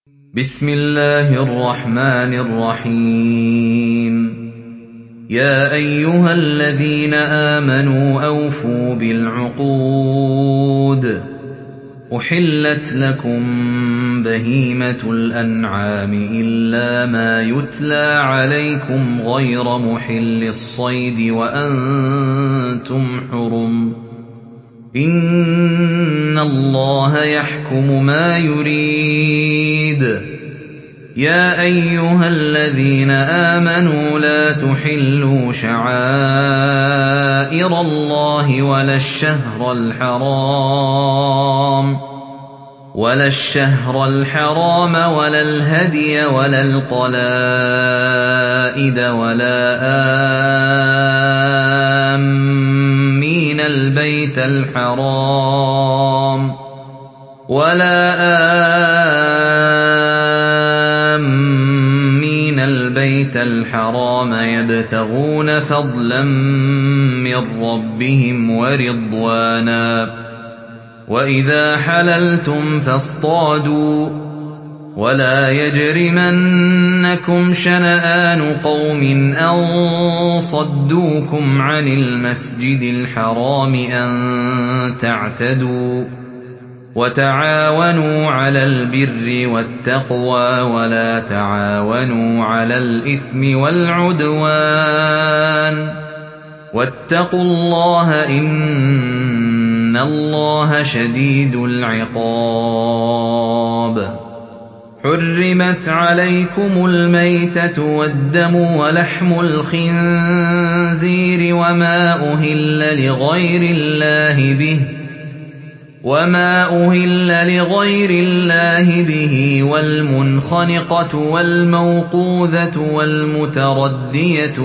بسم الله الرحمن الرحيم يا أيها الذين آمنوا أوفوا بالعقود أحلت لكم بهيمة الأنعام إلا ما يتلى عليكم غير محل الصيد وأنتم حرم إن الله يحكم ما يريد يا أيها الذين آمنوا لا تحلوا شعائر الله ولا الشهر الحرام ولا الهدي ولا القلائد ولا آمين البيت الحرام يبتغون فضلا من ربهم ورضوانا وإذا حللتم فاصطادوا ولا يجرمنكم شنآن قوم أن صدوكم عن المسجد الحرام أن تعتدوا وتعاونوا على البر والتقوى ولا تعاونوا على الإثم والعدوان واتقوا الله إن الله شديد العقاب حرمت عليكم الميتة والدم ولحم الخنزير وما أهل لغير الله به والمنخنقة والموقوذة والمتردية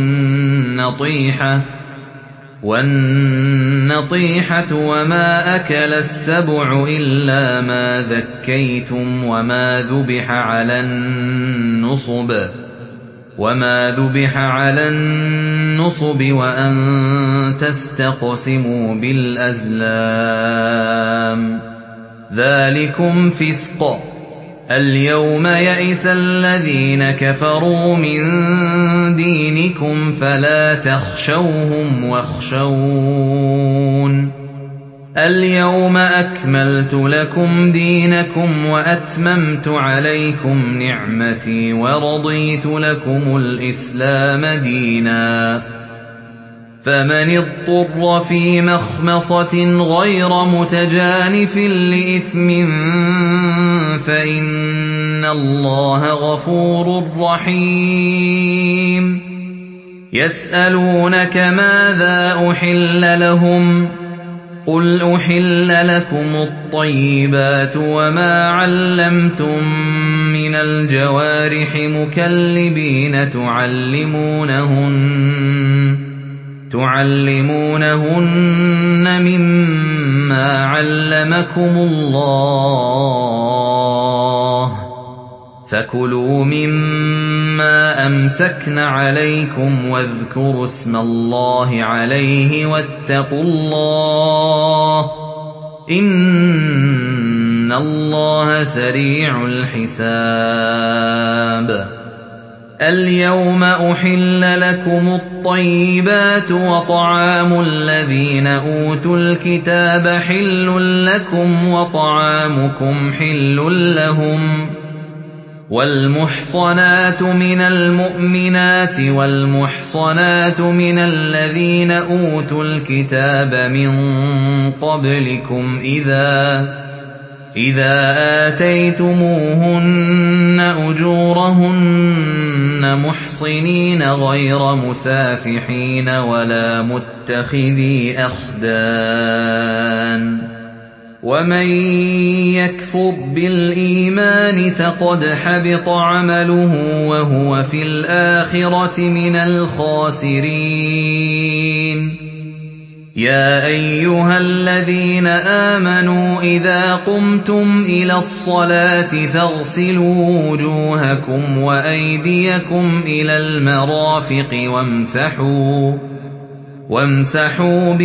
والنطيحة وما أكل السبع إلا ما ذكيتم وما ذبح على النصب وأن تستقسموا بالأزلام ذلكم فسق اليوم يئس الذين كفروا من دينكم فلا تخشوهم واخشون اليوم أكملت لكم دينكم وأتممت عليكم نعمتي ورضيت لكم الإسلام دينا فمن اضطر في مخمصة غير متجانف لإثم فإن الله غفور رحيم يسألونك ماذا أحل لهم قل أحل لكم الطيبات وما علمتم من الجوارح مكلبين تعلمونهن مما علمكم الله فكلوا مما أمسكن عليكم واذكروا اسم الله عليه واتقوا الله إن الله سريع الحساب اليوم أحل لكم الطيبات وطعام الذين أوتوا الكتاب حل لكم وطعامكم حل لهم والمحصنات من المؤمنات والمحصنات من الذين أوتوا الكتاب من قبلكم إذا آتيتموهن أجورهن محصنين غير مسافحين ولا متخذي أخدان ومن يكفر بالإيمان فقد حبط عمله وهو في الآخرة من الخاسرين يا أيها الذين آمنوا إذا قمتم إلى الصلاة فاغسلوا وجوهكم وأيديكم إلى المرافق وامسحوا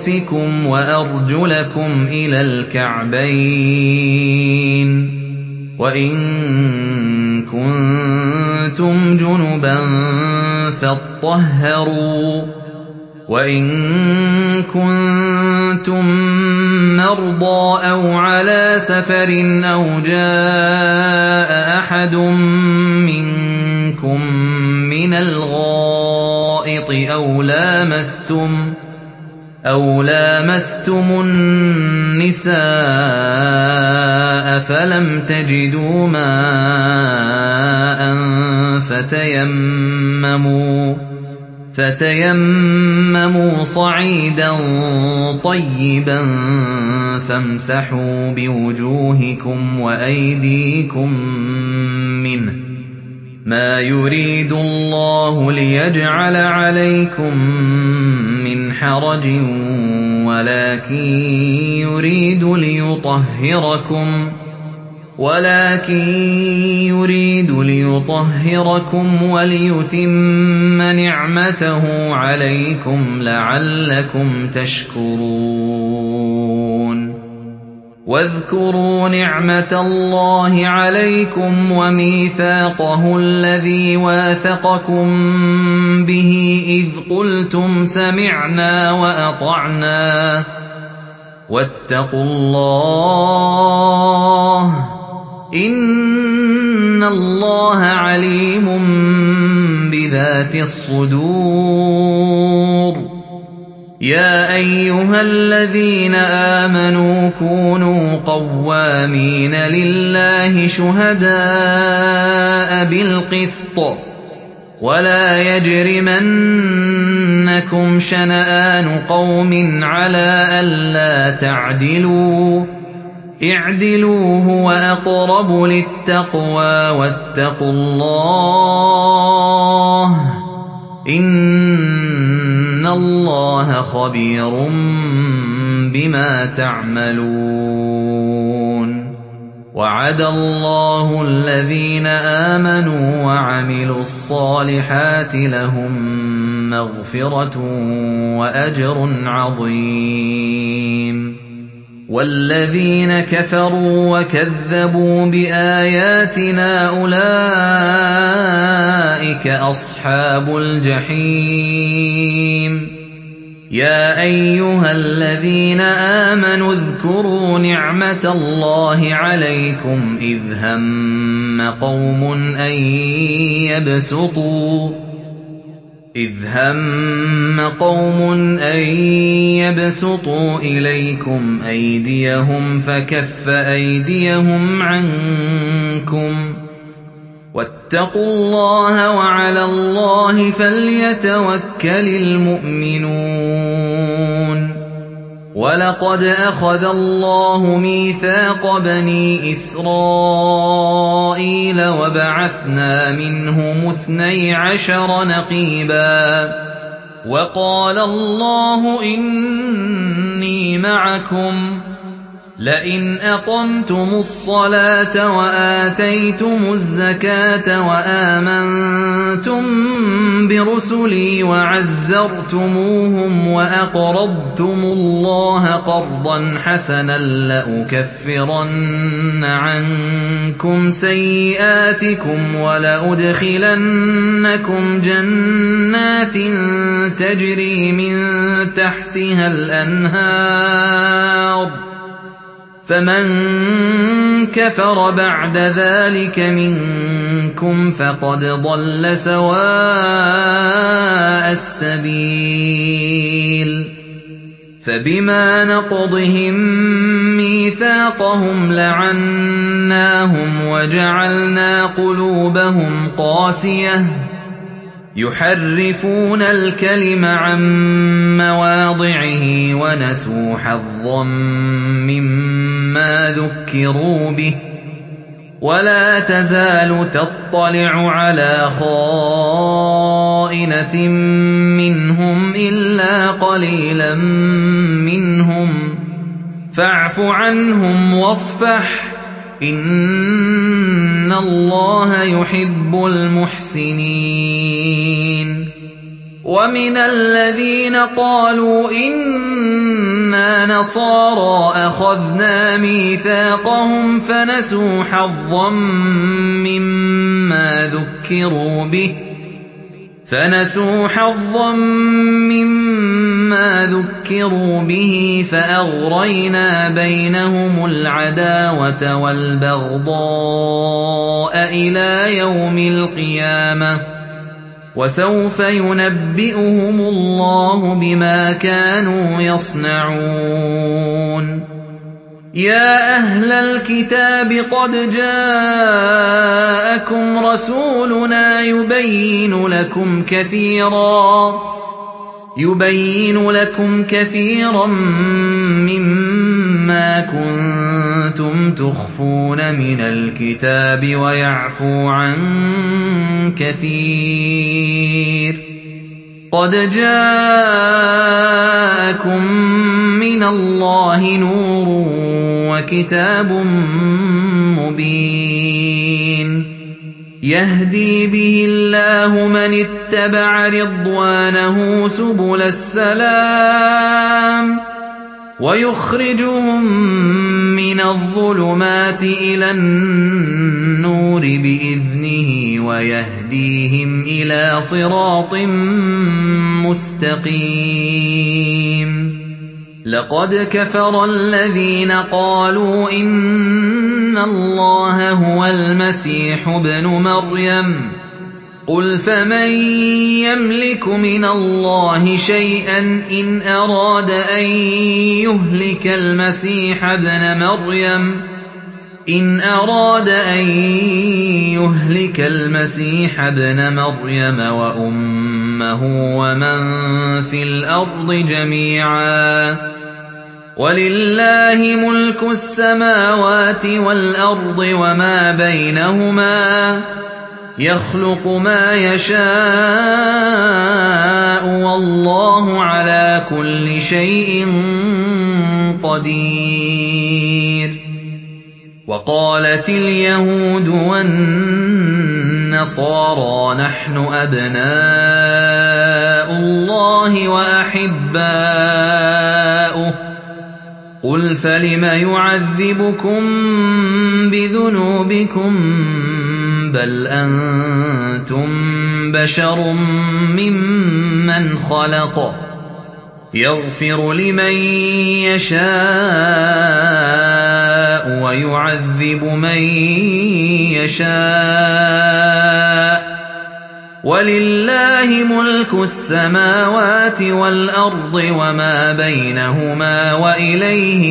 برؤوسكم وأرجلكم إلى الكعبين وَإِن كُنتُمْ جُنُبًا فاطَّهَّرُوا وَإِن كُنتُم مَّرْضَىٰ أَوْ عَلَىٰ سَفَرٍ أَوْ جَاءَ أَحَدٌ مِّنكُم مِّنَ الْغَائِطِ أَوْ لَامَسْتُمُ النِّسَاءَ فَلَمْ تَجِدُوا مَاءً فتيمموا صَعِيدًا طَيِّبًا فامسحوا بِوُجُوهِكُمْ وَأَيْدِيكُم مِّنْهُ ۚ مَا يُرِيدُ اللَّهُ لِيَجْعَلَ عَلَيْكُم مِّنْ حَرَجٍ وَلَٰكِن يُرِيدُ لِيُطَهِّرَكُمْ وَلِيُتِمَّ نِعْمَتَهُ عَلَيْكُمْ لَعَلَّكُمْ تَشْكُرُونَ وَاذْكُرُوا نِعْمَةَ اللَّهِ عَلَيْكُمْ وَمِيثَاقَهُ الَّذِي وَاثَقَكُم بِهِ إِذْ قُلْتُمْ سَمِعْنَا وَأَطَعْنَا ۖ وَاتَّقُوا اللَّهَ ۚ إِنَّ اللَّهَ عَلِيمٌ بِذَاتِ الصُّدُورِ يَا أَيُّهَا الَّذِينَ آمَنُوا كُونُوا قَوَّامِينَ لِلَّهِ شُهَدَاءَ بِالْقِسْطِ ۖ وَلَا يَجْرِمَنَّكُمْ شَنَآنُ قَوْمٍ عَلَىٰ أَلَّا تَعْدِلُوا ۚ اعْدِلُوا هُوَ أَقْرَبُ لِلتَّقْوَىٰ ۖ وَاتَّقُوا اللَّهَ ۚ إِنَّ اللَّهَ خَبِيرٌ بِمَا تَعْمَلُونَ وَعَدَ اللَّهُ الَّذِينَ آمَنُوا وَعَمِلُوا الصَّالِحَاتِ لَهُم مَّغْفِرَةٌ وَأَجْرٌ عَظِيمٌ وَالَّذِينَ كَفَرُوا وَكَذَّبُوا بِآيَاتِنَا أُولَٰئِكَ أَصْحَابُ الْجَحِيمِ يَا أَيُّهَا الَّذِينَ آمَنُوا اذْكُرُوا نِعْمَةَ اللَّهِ عَلَيْكُمْ إِذْ هَمَّ قَوْمٌ أَن يَبْسُطُوا إِلَيْكُمْ أَيْدِيَهُمْ فَكَفَّ أَيْدِيَهُمْ عَنكُمْ ۖ وَاتَّقُوا اللَّهَ ۚ وَعَلَى اللَّهِ فَلْيَتَوَكَّلِ الْمُؤْمِنُونَ وَلَقَدْ أَخَذَ اللَّهُ مِيثَاقَ بَنِي إِسْرَائِيلَ وَبَعَثْنَا مِنْهُمُ 12 نَقِيبًا ۖ وَقَالَ اللَّهُ إِنِّي مَعَكُمْ ۖ لَئِنْ أَقَمْتُمُ الصَّلَاةَ وَآتَيْتُمُ الزَّكَاةَ وَآمَنتُم بِرُسُلِي وَعَزَّرْتُمُوهُمْ وَأَقْرَضْتُمُ اللَّهَ قَرْضًا حَسَنًا لَّأُكَفِّرَنَّ عَنكُمْ سَيِّئَاتِكُمْ وَلَأُدْخِلَنَّكُمْ جَنَّاتٍ تَجْرِي مِن تَحْتِهَا الْأَنْهَارُ ۚ فَمَن كَفَرَ بَعْدَ ذَٰلِكَ مِنكُمْ فَقَدْ ضَلَّ سَوَاءَ السَّبِيلِ فَبِمَا نَقْضِهِم مِّيثَاقَهُمْ لَعَنَّاهُمْ وَجَعَلْنَا قُلُوبَهُمْ قَاسِيَةً يُحَرِّفُونَ الْكَلِمَ عَن مَّوَاضِعِهِ وَنَسُوا حَظًّا مِّمَّا ذُكِّرُوا بِهِ ۚ وَلَا تَزَالُ تَطَّلِعُ عَلَىٰ خَائِنَةٍ مِّنْهُمْ إِلَّا قَلِيلًا مِّنْهُمْ ۖ فَاعْفُ عَنْهُمْ وَاصْفَحْ ۚ إِنَّ اللَّهَ يُحِبُّ الْمُحْسِنِينَ وَمِنَ الَّذِينَ قَالُوا إِنَّا إِنَّا نَصَارَىٰ أَخَذْنَا مِيثَاقَهُمْ فَنَسُوا حَظًّا مِّمَّا ذُكِّرُوا بِهِ فَأَغْرَيْنَا بَيْنَهُمُ الْعَدَاوَةَ وَالْبَغْضَاءَ إِلَىٰ يَوْمِ الْقِيَامَةِ ۚ وَسَوْفَ يُنَبِّئُهُمُ اللَّهُ بِمَا كَانُوا يَصْنَعُونَ يَا أَهْلَ الْكِتَابِ قَدْ جَاءَكُمْ رَسُولُنَا يُبَيِّنُ لَكُمْ كَثِيرًا مِّمَّا كُنتُمْ تُخْفُونَ مِنَ الْكِتَابِ وَيَعْفُو عَن كَثِيرٍ ۚ قَدْ جَاءَكُم مِّنَ اللَّهِ نُورٌ وَكِتَابٌ مُّبِينٌ يَهْدِي بِهِ اللَّهُ مَنِ اتَّبَعَ رِضْوَانَهُ سُبُلَ السَّلَامِ وَيُخْرِجُهُم مِّنَ الظُّلُمَاتِ إِلَى النُّورِ بِإِذْنِهِ وَيَهْدِيهِمْ إِلَىٰ صِرَاطٍ مُّسْتَقِيمٍ لَقَدْ كَفَرَ الَّذِينَ قَالُوا إِنَّ اللَّهَ هُوَ الْمَسِيحُ ابْنُ مَرْيَمَ ۚ قُلْ فَمَن يَمْلِكُ مِنَ اللَّهِ شَيْئًا إِنْ أَرَادَ أَن يُهْلِكَ الْمَسِيحَ ابْنَ مَرْيَمَ وَأُمَّهُ وَمَن فِي الْأَرْضِ جَمِيعًا ۗ وَلِلَّهِ مُلْكُ السَّمَاوَاتِ وَالْأَرْضِ وَمَا بَيْنَهُمَا ۚ يَخْلُقُ مَا يَشَاءُ ۚ وَاللَّهُ عَلَىٰ كُلِّ شَيْءٍ قَدِيرٌ وَقَالَتِ الْيَهُودُ وَالنَّصَارَىٰ نَحْنُ أَبْنَاءُ اللَّهِ وَأَحِبَّاؤُهُ ۚ قُلْ فَلِمَ يُعَذِّبُكُم بِذُنُوبِكُم ۖ بَلْ أَنتُم بَشَرٌ مِّمَّنْ خَلَقَ ۚ يَغْفِرُ لِمَن يَشَاءُ وَيُعَذِّبُ مَن يَشَاءُ ۚ وَلِلَّهِ مُلْكُ السَّمَاوَاتِ وَالْأَرْضِ وَمَا بَيْنَهُمَا ۖ وَإِلَيْهِ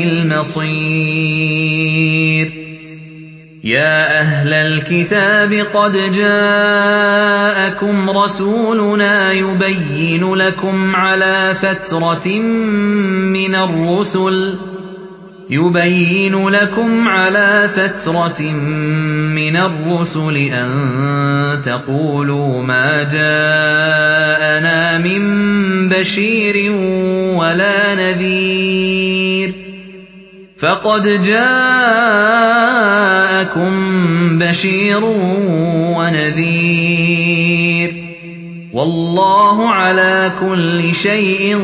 الْمَصِيرُ يَا أَهْلَ الْكِتَابِ قَدْ جَاءَكُمْ رَسُولُنَا يُبَيِّنُ لَكُمْ عَلَىٰ فَتْرَةٍ مِّنَ الرُّسُلِ أَن تَقُولُوا مَا جَاءَنَا مِن بَشِيرٍ وَلَا نَذِيرٍ ۖ فَقَدْ جَاءَكُم بَشِيرٌ وَنَذِيرٌ ۗ وَاللَّهُ عَلَىٰ كُلِّ شَيْءٍ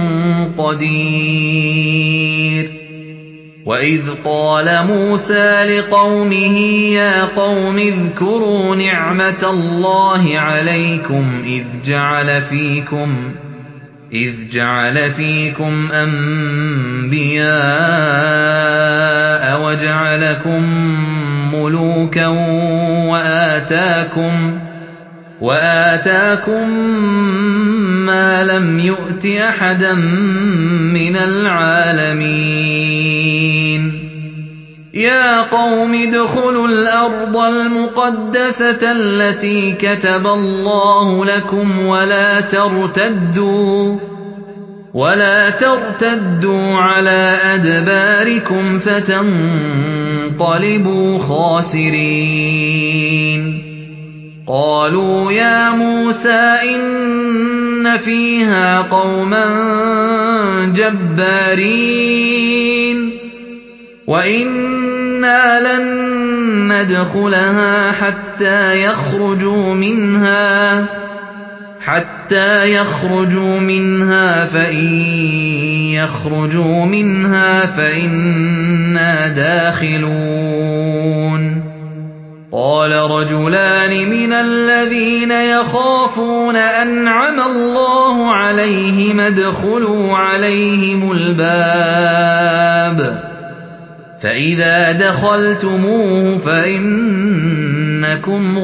قَدِيرٌ وَإِذْ قَالَ مُوسَىٰ لِقَوْمِهِ يَا قَوْمِ اذْكُرُوا نِعْمَةَ اللَّهِ عَلَيْكُمْ إِذْ جَعَلَ فِيكُمْ أَنبِيَاءَ وَجَعَلَكُم مُّلُوكًا وَآتَاكُم مَّا لَمْ يُؤْتِ أَحَدًا مِّنَ الْعَالَمِينَ يَا قَوْمِ ادْخُلُوا الْأَرْضَ الْمُقَدَّسَةَ الَّتِي كَتَبَ اللَّهُ لَكُمْ وَلَا تَرْتَدُّوا عَلَىٰ أَدْبَارِكُمْ فَتَنقَلِبُوا خَاسِرِينَ قَالُوا يَا مُوسَىٰ إِنَّ فِيهَا قَوْمًا جَبَّارِينَ وَإِنَّا لَن نَّدْخُلَهَا حَتَّىٰ حَتَّىٰ يَخْرُجُوا مِنْهَا فَإِن يَخْرُجُوا مِنْهَا فَإِنَّا دَاخِلُونَ قَالَ رَجُلَانِ مِنَ الَّذِينَ يَخَافُونَ أَنْعَمَ اللَّهُ عَلَيْهِمُ ادْخُلُوا عَلَيْهِمُ الْبَابَ فَإِذَا دَخَلْتُمُوهُ فَإِنَّكُمْ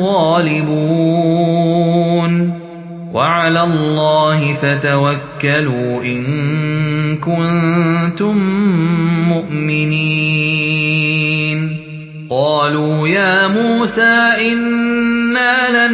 غَالِبُونَ وَعَلَى اللَّهِ فَتَوَكَّلُوا إِن كُنتُم مُّؤْمِنِينَ قَالُوا يَا مُوسَىٰ إِنَّا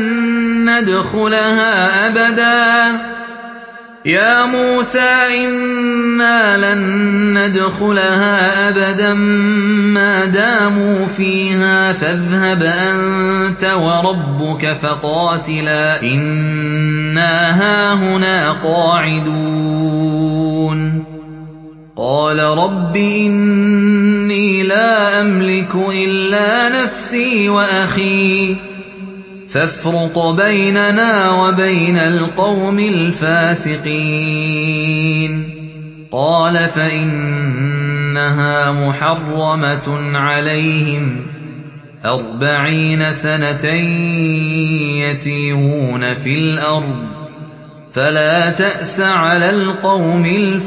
لَن نَّدْخُلَهَا أَبَدًا مَّا دَامُوا فِيهَا فَاذْهَبْ أَنتَ وَرَبُّكَ فَقَاتِلَا إِنَّا هَاهُنَا قَاعِدُونَ قَالَ رَبِّ إِنِّي لَا أَمْلِكُ إِلَّا نَفْسِي وَأَخِي فَافْرُقْ بَيْنَنَا وَبَيْنَ الْقَوْمِ الْفَاسِقِينَ قَالَ فَإِنَّهَا مُحَرَّمَةٌ عَلَيْهِمْ 40 سَنَةً يَتِيهُونَ فِي الْأَرْضِ فَلَا تَأْسَ عَلَى الْقَوْمِ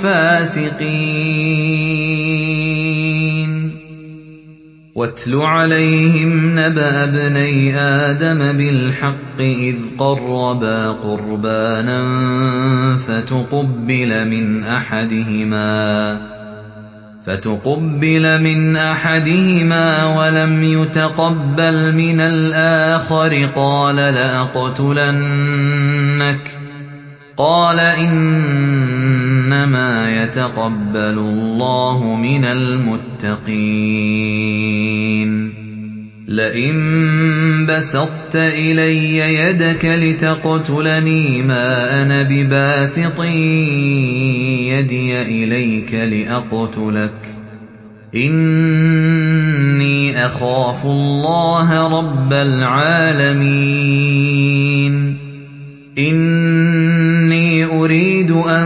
الْفَاسِقِينَ وَاتْلُ عَلَيْهِمْ نَبَأَ ابْنَيْ آدَمَ بِالْحَقِّ إِذْ قَرَّبَا قُرْبَانًا فَتُقُبِّلَ مِنْ أَحَدِهِمَا وَلَمْ يُتَقَبَّلْ مِنَ الْآخَرِ قَالَ لَأَقْتُلَنَّكَ قَالَ إِنَّمَا يَتَقَبَّلُ اللَّهُ مِنَ الْمُتَّقِينَ لَئِن بَسَطتَ إِلَيَّ يَدَكَ لِتَقْتُلَنِي مَا أَنَا بِبَاسِطٍ يَدِيَ إِلَيْكَ لِأَقْتُلَكَ إِنِّي أَخَافُ اللَّهَ رَبَّ الْعَالَمِينَ إِنِّي أُرِيدُ أَن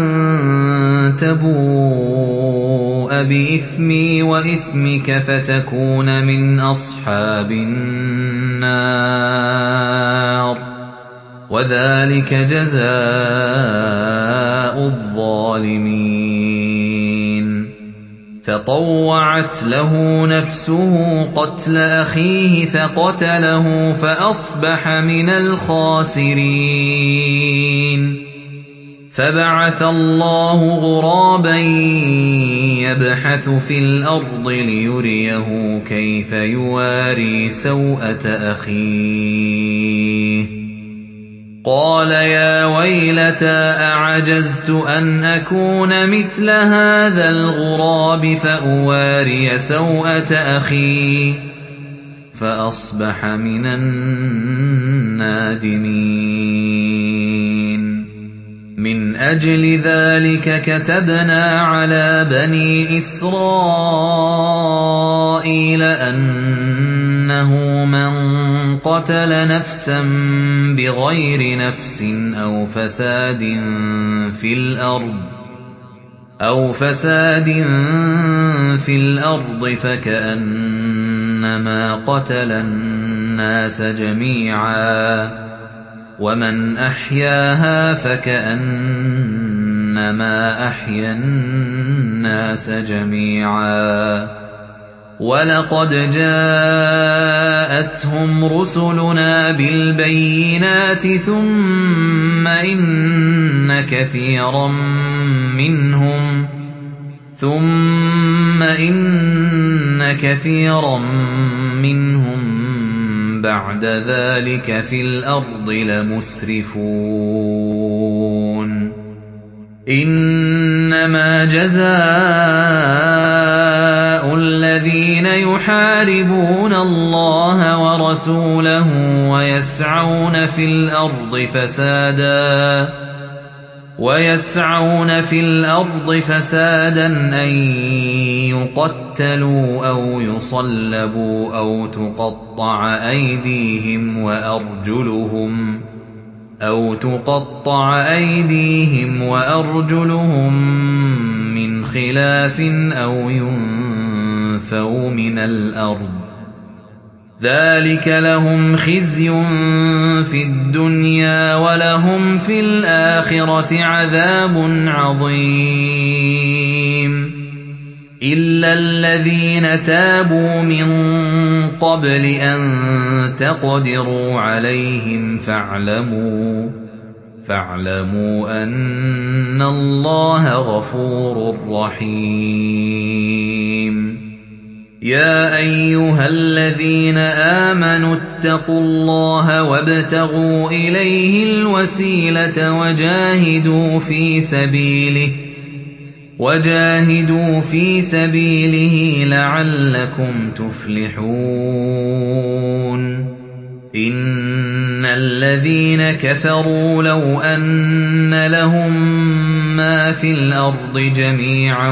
تَبُوءَ بِإِثْمِي وَإِثْمِكَ فَتَكُونَ مِنْ أَصْحَابِ النَّارِ ۚ وَذَٰلِكَ جَزَاءُ الظَّالِمِينَ فَطَوَّعَتْ لَهُ نَفْسُهُ قَتْلَ أَخِيهِ فَقَتَلَهُ فَأَصْبَحَ مِنَ الْخَاسِرِينَ فَبَعَثَ اللَّهُ غُرَابًا يَبْحَثُ فِي الْأَرْضِ لِيُرِيَهُ كَيْفَ يُوَارِي سَوْءَةَ أَخِيهِ ۚ قَالَ يَا وَيْلَتَا أَعَجَزْتُ أَنْ أَكُونَ مِثْلَ هَٰذَا الْغُرَابِ فَأُوَارِيَ سَوْءَةَ أَخِي ۖ فَأَصْبَحَ مِنَ النَّادِمِينَ مِنْ أَجْلِ ذَٰلِكَ كَتَبْنَا عَلَىٰ بَنِي إِسْرَائِيلَ أَنَّهُ مَن قَتَلَ نَفْسًا بِغَيْرِ نَفْسٍ أَوْ فَسَادٍ فِي الْأَرْضِ فَكَأَنَّمَا قَتَلَ النَّاسَ جَمِيعًا ۚ وَمَنْ أَحْيَاهَا فَكَأَنَّمَا أَحْيَا النَّاسَ جَمِيعًا ۚ وَلَقَدْ جَاءَتْهُمْ رُسُلُنَا بِالْبَيِّنَاتِ ثُمَّ إِنَّ كَثِيرًا مِّنْهُم بَعْدَ ذَٰلِكَ فِي الْأَرْضِ لَمُسْرِفُونَ إِنَّمَا جَزَاءُ الَّذِينَ يُحَارِبُونَ اللَّهَ وَرَسُولَهُ وَيَسْعَوْنَ فِي الْأَرْضِ فَسَادًا أَن يُقَتَّلُوا أَوْ يُصَلَّبُوا أَوْ تُقَطَّعَ أَيْدِيهِمْ وَأَرْجُلُهُم أَوْ تُقَطَّعَ أَيْدِيهِمْ وَأَرْجُلُهُم مِّنْ خِلَافٍ أَوْ يُنفَوْا مِنَ الْأَرْضِ ۚ ذَٰلِكَ لَهُمْ خِزْيٌ فِي الدُّنْيَا ۖ وَلَهُمْ فِي الْآخِرَةِ عَذَابٌ عَظِيمٌ إِلَّا الَّذِينَ تَابُوا مِن قَبْلِ أَن تَقْدِرُوا عَلَيْهِمْ فَاعْلَمُوا أَنَّ اللَّهَ غَفُورٌ رَّحِيمٌ يَا أَيُّهَا الَّذِينَ آمَنُوا اتَّقُوا اللَّهَ وَابْتَغُوا إِلَيْهِ الْوَسِيلَةَ وَجَاهِدُوا فِي سَبِيلِهِ لَعَلَّكُمْ تُفْلِحُونَ إِنَّ الَّذِينَ كَفَرُوا لَوْ أَنَّ لَهُم مَّا فِي الْأَرْضِ جَمِيعًا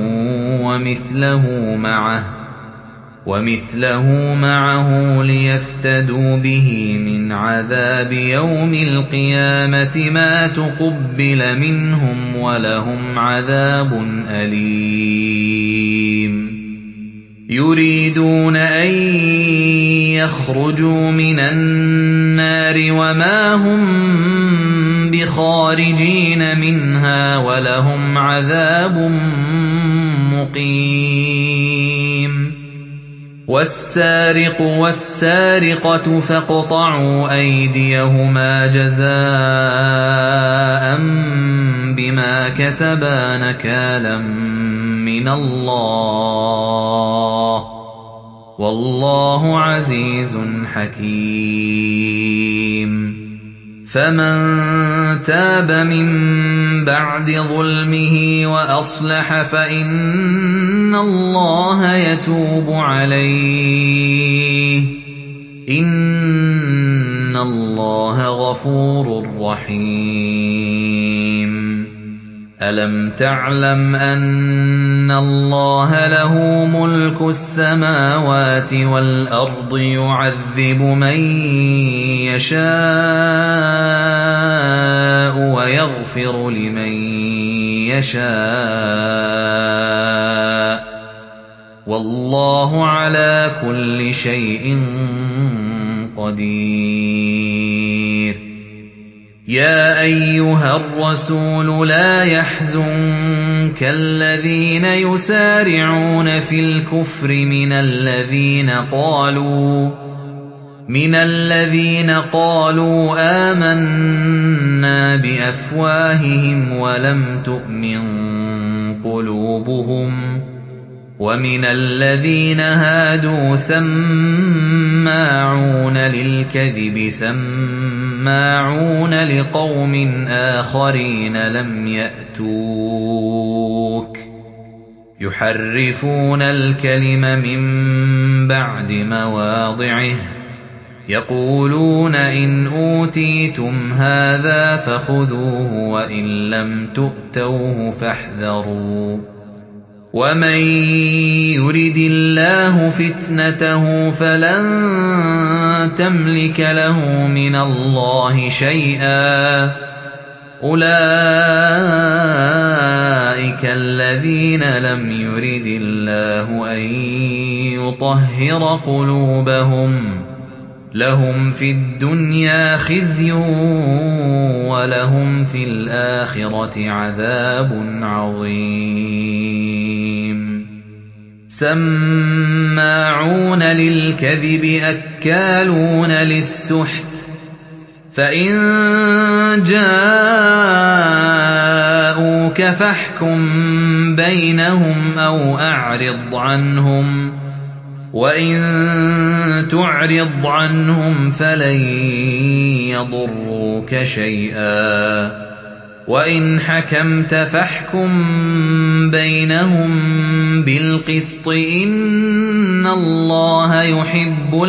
وَمِثْلَهُ مَعَهُ لِيَفْتَدُوا بِهِ مِنْ عَذَابِ يَوْمِ الْقِيَامَةِ مَا تُقُبِّلَ مِنْهُمْ وَلَهُمْ عَذَابٌ أَلِيمٌ يُرِيدُونَ أَن يَخْرُجُوا مِنَ النَّارِ وَمَا هُم بِخَارِجِينَ مِنْهَا وَلَهُمْ عَذَابٌ مُّقِيمٌ وَالسَّارِقُ وَالسَّارِقَةُ فَاقْطَعُوا أَيْدِيَهُمَا جَزَاءً بِمَا كَسَبَا نَكَالًا مِّنَ اللَّهِ ۗ وَاللَّهُ عَزِيزٌ حَكِيمٌ فَمَن تَابَ مِن بَعْدِ ظُلْمِهِ وَأَصْلَحَ فَإِنَّ اللَّهَ يَتُوبُ عَلَيْهِ ۗ إِنَّ اللَّهَ غَفُورٌ رَّحِيمٌ أَلَمْ تَعْلَمْ أَنَّ اللَّهَ لَهُ مُلْكُ السَّمَاوَاتِ وَالْأَرْضِ يُعَذِّبُ مَن يَشَاءُ وَيَغْفِرُ لِمَن يَشَاءُ ۗ وَاللَّهُ عَلَىٰ كُلِّ شَيْءٍ قَدِيرٌ يَا أَيُّهَا الرَّسُولُ لَا يَحْزُنكَ الَّذِينَ يُسَارِعُونَ فِي الْكُفْرِ مِنَ الَّذِينَ قَالُوا آمَنَّا بِأَفْوَاهِهِمْ وَلَمْ تُؤْمِن قُلُوبُهُمْ ۛ وَمِنَ الَّذِينَ هَادُوا سَمَّاعُونَ لِلْكَذِبِ سَمَّاعُونَ لِقَوْمٍ آخَرِينَ لَمْ يَأْتُوكَ ۖ يُحَرِّفُونَ الْكَلِمَ مِن بَعْدِ مَوَاضِعِهِ ۖ يَقُولُونَ إِنْ أُوتِيتُمْ هَٰذَا فَخُذُوهُ وَإِن لَّمْ تُؤْتَوْهُ فَاحْذَرُوا ۚ وَمَن يُرِدِ اللَّهُ فِتْنَتَهُ فَلَن تَمْلِكَ لَهُ مِنَ اللَّهِ شَيْئًا ۚ أُولَٰئِكَ الَّذِينَ لَمْ يُرِدِ اللَّهُ أَن يُطَهِّرَ قُلُوبَهُمْ ۚ لَهُمْ فِي الدُّنْيَا خِزْيٌ وَلَهُمْ فِي الْآخِرَةِ عَذَابٌ عَظِيمٌ سَمَّاعُونَ لِلْكَذِبِ أَكَّالُونَ لِلسُّحْتِ ۚ فَإِن جَاءُوكَ فَاحْكُم بَيْنَهُمْ أَوْ أَعْرِضْ عَنْهُمْ ۖ وَإِن تُعْرِضْ عَنْهُمْ فَلَن يَضُرُّوكَ شَيْئًا ۖ وَإِنْ حَكَمْتَ فَاحْكُم بَيْنَهُم بِالْقِسْطِ ۚ إِنَّ اللَّهَ يُحِبُّ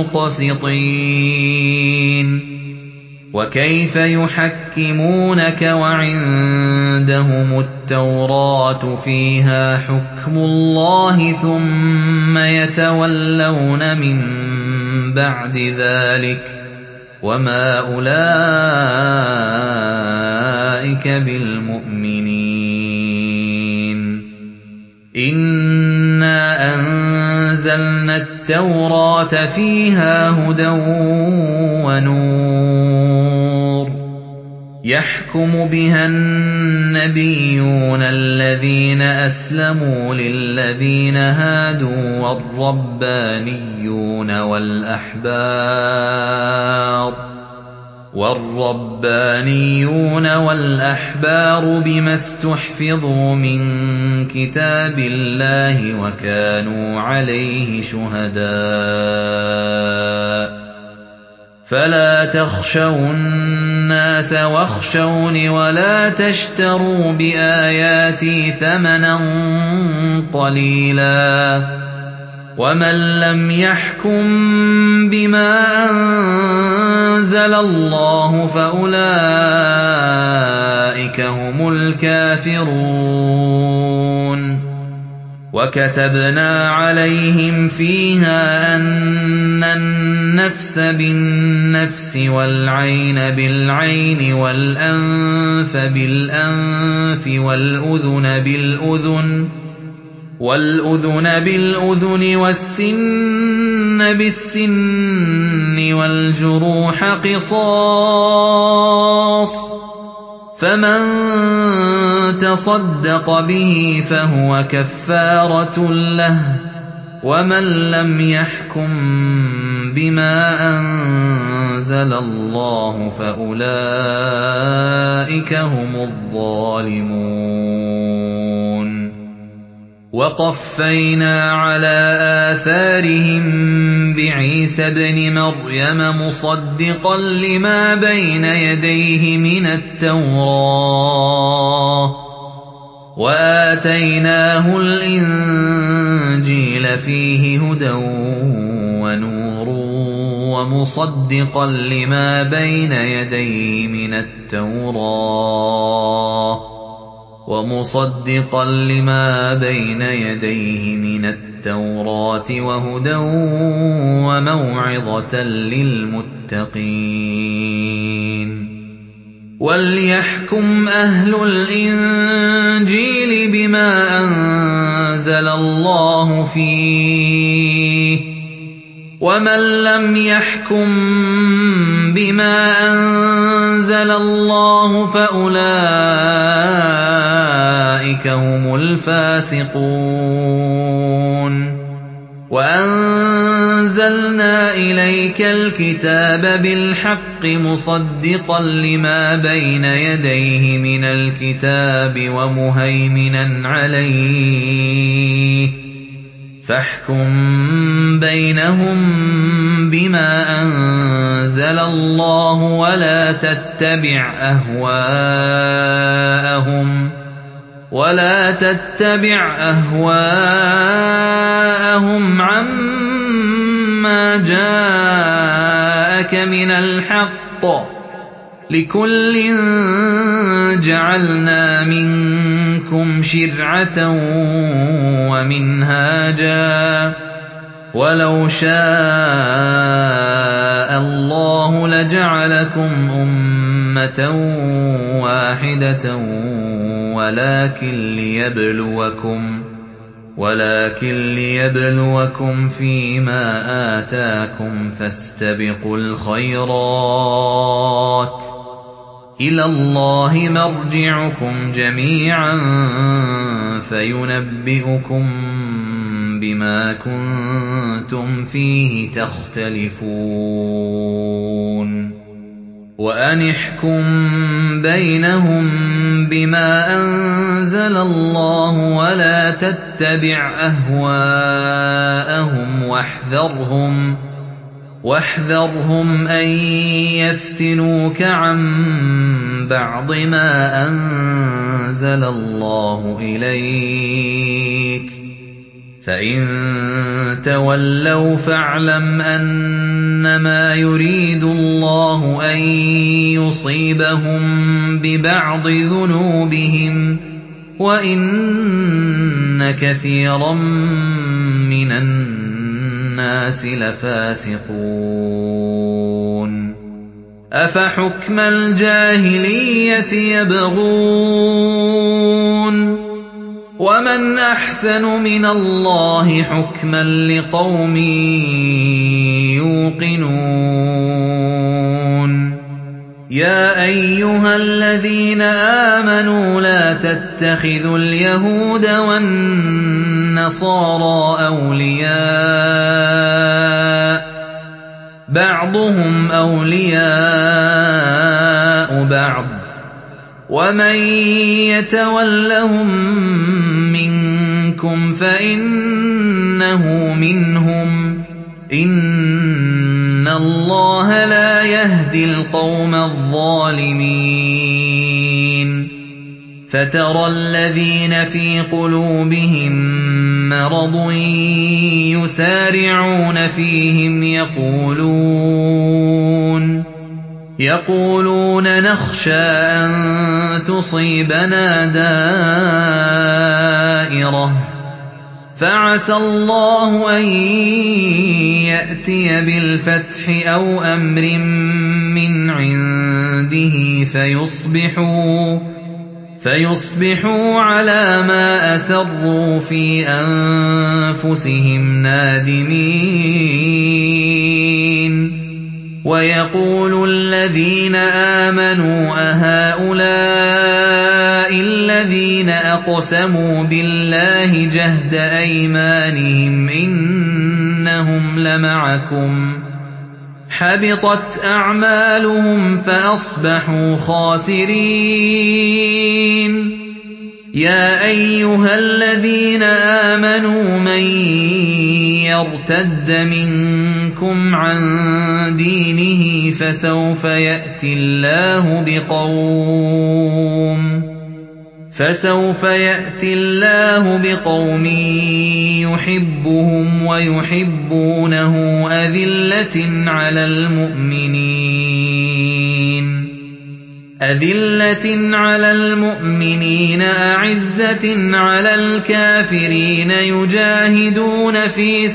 الْمُقْسِطِينَ وَكَيْفَ يُحَكِّمُونَكَ وَعِندَهُمُ التَّوْرَاةُ فِيهَا حُكْمُ اللَّهِ ثُمَّ يَتَوَلَّوْنَ مِن بَعْدِ ذَٰلِكَ ۚ وَمَا أُولَٰئِكَ بِالْمُؤْمِنِينَ إِنَّا أَنزَلْنَا التَّوْرَاةَ فِيهَا هُدًى وَنُورٌ يَحْكُمُ بِهَا النَّبِيُّونَ الَّذِينَ أَسْلَمُوا لِلَّذِينَ هَادُوا وَالرَّبَّانِيُّونَ وَالْأَحْبَارُ بِمَا اسْتُحْفِظُوا مِن كِتَابِ اللَّهِ وَكَانُوا عَلَيْهِ شُهَدَاءَ ۚ فَلَا تَخْشَوُا النَّاسَ وَاخْشَوْنِ وَلَا تَشْتَرُوا بِآيَاتِي ثَمَنًا قَلِيلًا ۚ وَمَن لَّمْ يَحْكُم بِمَا أَنزَلَ اللَّهُ فَأُولَٰئِكَ هُمُ الْكَافِرُونَ وَكَتَبْنَا عَلَيْهِمْ فِيهَا أَنَّ النَّفْسَ بِالنَّفْسِ وَالْعَيْنَ بِالْعَيْنِ وَالْأَنفَ بِالْأَنفِ وَالْأُذُنَ بِالْأُذُنِ وَالسِّنَّ بِالسِّنِّ وَالْجُرُوحَ قِصَاصٌ ۚ فَمَن تَصَدَّقَ بِهِ فَهُوَ كَفَّارَةٌ لَّهُ ۚ وَمَن لَّمْ يَحْكُم بِمَا أَنزَلَ اللَّهُ فَأُولَٰئِكَ هُمُ الظَّالِمُونَ وَقَفَّيْنَا عَلَىٰ آثَارِهِم بِعِيسَى ابْنِ مَرْيَمَ مُصَدِّقًا لِّمَا بَيْنَ يَدَيْهِ مِنَ التَّوْرَاةِ ۖ وَآتَيْنَاهُ الْإِنجِيلَ فِيهِ هُدًى وَنُورٌ وَمُصَدِّقًا لِّمَا بَيْنَ يَدَيْهِ مِنَ التَّوْرَاةِ وَهُدًى وَمَوْعِظَةً لِّلْمُتَّقِينَ وَلْيَحْكُمْ أَهْلُ الْإِنجِيلِ بِمَا أَنزَلَ اللَّهُ فِيهِ ۚ وَمَن لَّمْ يَحْكُم بِمَا أَنزَلَ اللَّهُ فَأُولَٰئِكَ هُمُ الْفَاسِقُونَ وَأَنزَلْنَا إِلَيْكَ الْكِتَابَ بِالْحَقِّ مُصَدِّقًا لِّمَا بَيْنَ يَدَيْهِ مِنَ الْكِتَابِ وَمُهَيْمِنًا عَلَيْهِ ۖ فَاحْكُم بَيْنَهُم بِمَا أَنزَلَ اللَّهُ وَلَا تَتَّبِعْ أَهْوَاءَهُمْ عَمَّا جَاءَكَ مِنَ الْحَقِّ ۚ لِكُلٍّ جَعَلْنَا مِنكُمْ شِرْعَةً وَمِنْهَاجًا ۚ وَلَوْ شَاءَ اللَّهُ لَجَعَلَكُمْ أُمَّةً وَاحِدَةً وَلَٰكِن لِّيَبْلُوَكُمْ فِيمَا آتَاكُمْ ۖ فَاسْتَبِقُوا الْخَيْرَاتِ ۚ إِلَى اللَّهِ مَرْجِعُكُمْ جَمِيعًا فَيُنَبِّئُكُم بِمَا كُنتُمْ فِيهِ تَخْتَلِفُونَ وَأَنِ احْكُم بَيْنَهُم بِمَا أَنزَلَ اللَّهُ وَلَا تَتَّبِعْ أَهْوَاءَهُمْ وَاحْذَرْهُمْ أَن يَفْتِنُوكَ عَن بَعْضِ مَا أَنزَلَ اللَّهُ إِلَيْكَ ۖ فَإِن تَوَلَّوْا فَاعْلَمْ أَنَّمَا يُرِيدُ اللَّهُ أَن يُصِيبَهُم بِبَعْضِ ذُنُوبِهِمْ ۗ وَإِنَّ كَثِيرًا مِّنَ النَّاسِ لَفَاسِقُونَ أَفَحُكْمَ الْجَاهِلِيَّةِ يَبْغُونَ ۚ وَمَنْ أَحْسَنُ مِنَ اللَّهِ حُكْمًا لِّقَوْمٍ يُوقِنُونَ يَا أَيُّهَا الَّذِينَ آمَنُوا لَا تَتَّخِذُوا الْيَهُودَ وَالنَّصَارَىٰ أَوْلِيَاءَ ۘ بَعْضُهُمْ أَوْلِيَاءُ بَعْضٍ ۚ وَمَن يَتَوَلَّهُم مِّنكُمْ فَإِنَّهُ مِنْهُمْ ۗ إِنَّ اللَّهَ لَا يَهْدِي الْقَوْمَ الظَّالِمِينَ فَتَرَى الَّذِينَ فِي قُلُوبِهِم مَّرَضٌ يُسَارِعُونَ فِيهِمْ يَقُولُونَ نَخْشَىٰ أَن تُصِيبَنَا دَائِرَةٌ ۚ فَعَسَى اللَّهُ أَن يَأْتِيَ بِالْفَتْحِ أَوْ أَمْرٍ مِّنْ عِندِهِ فَيُصْبِحُوا عَلَىٰ مَا أَسَرُّوا فِي أَنفُسِهِمْ نَادِمِينَ وَيَقُولُ الَّذِينَ آمَنُوا أَهَٰؤُلَاءِ الَّذِينَ أَقْسَمُوا بِاللَّهِ جَهْدَ أَيْمَانِهِمْ إِنَّهُمْ لَمَعَكُمْ ۚ حَبِطَتْ أَعْمَالُهُمْ فَأَصْبَحُوا خَاسِرِينَ يَا أَيُّهَا الَّذِينَ آمَنُوا مَن يَرْتَدَّ مِنكُمْ عَن دِينِهِ فَسَوْفَ يَأْتِي اللَّهُ بِقَوْمٍ يُحِبُّهُمْ وَيُحِبُّونَهُ أَذِلَّةٍ عَلَى الْمُؤْمِنِينَ أَعِزَّةٍ عَلَى الْكَافِرِينَ يُجَاهِدُونَ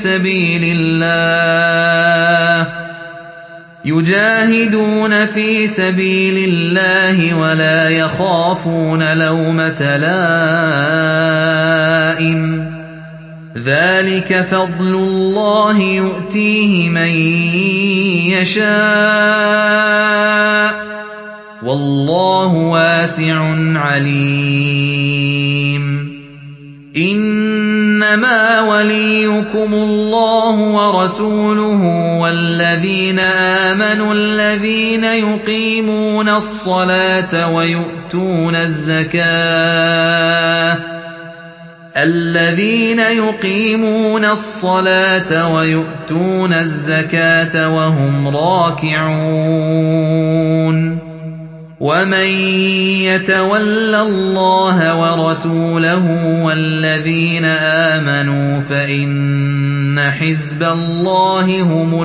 فِي سَبِيلِ اللَّهِ وَلَا يَخَافُونَ لَوْمَةَ لَائِمٍ ۚ ذَٰلِكَ فَضْلُ اللَّهِ يُؤْتِيهِ مَن يَشَاءُ ۚ وَاللَّهُ وَاسِعٌ عَلِيمٌ إِنَّمَا وَلِيُّكُمُ اللَّهُ وَرَسُولُهُ وَالَّذِينَ آمَنُوا الَّذِينَ يُقِيمُونَ الصَّلَاةَ وَيُؤْتُونَ الزَّكَاةَ وَهُمْ رَاكِعُونَ وَمَن يَتَوَلَّ اللَّهَ وَرَسُولَهُ وَالَّذِينَ آمَنُوا فَإِنَّ حِزْبَ اللَّهِ هُمُ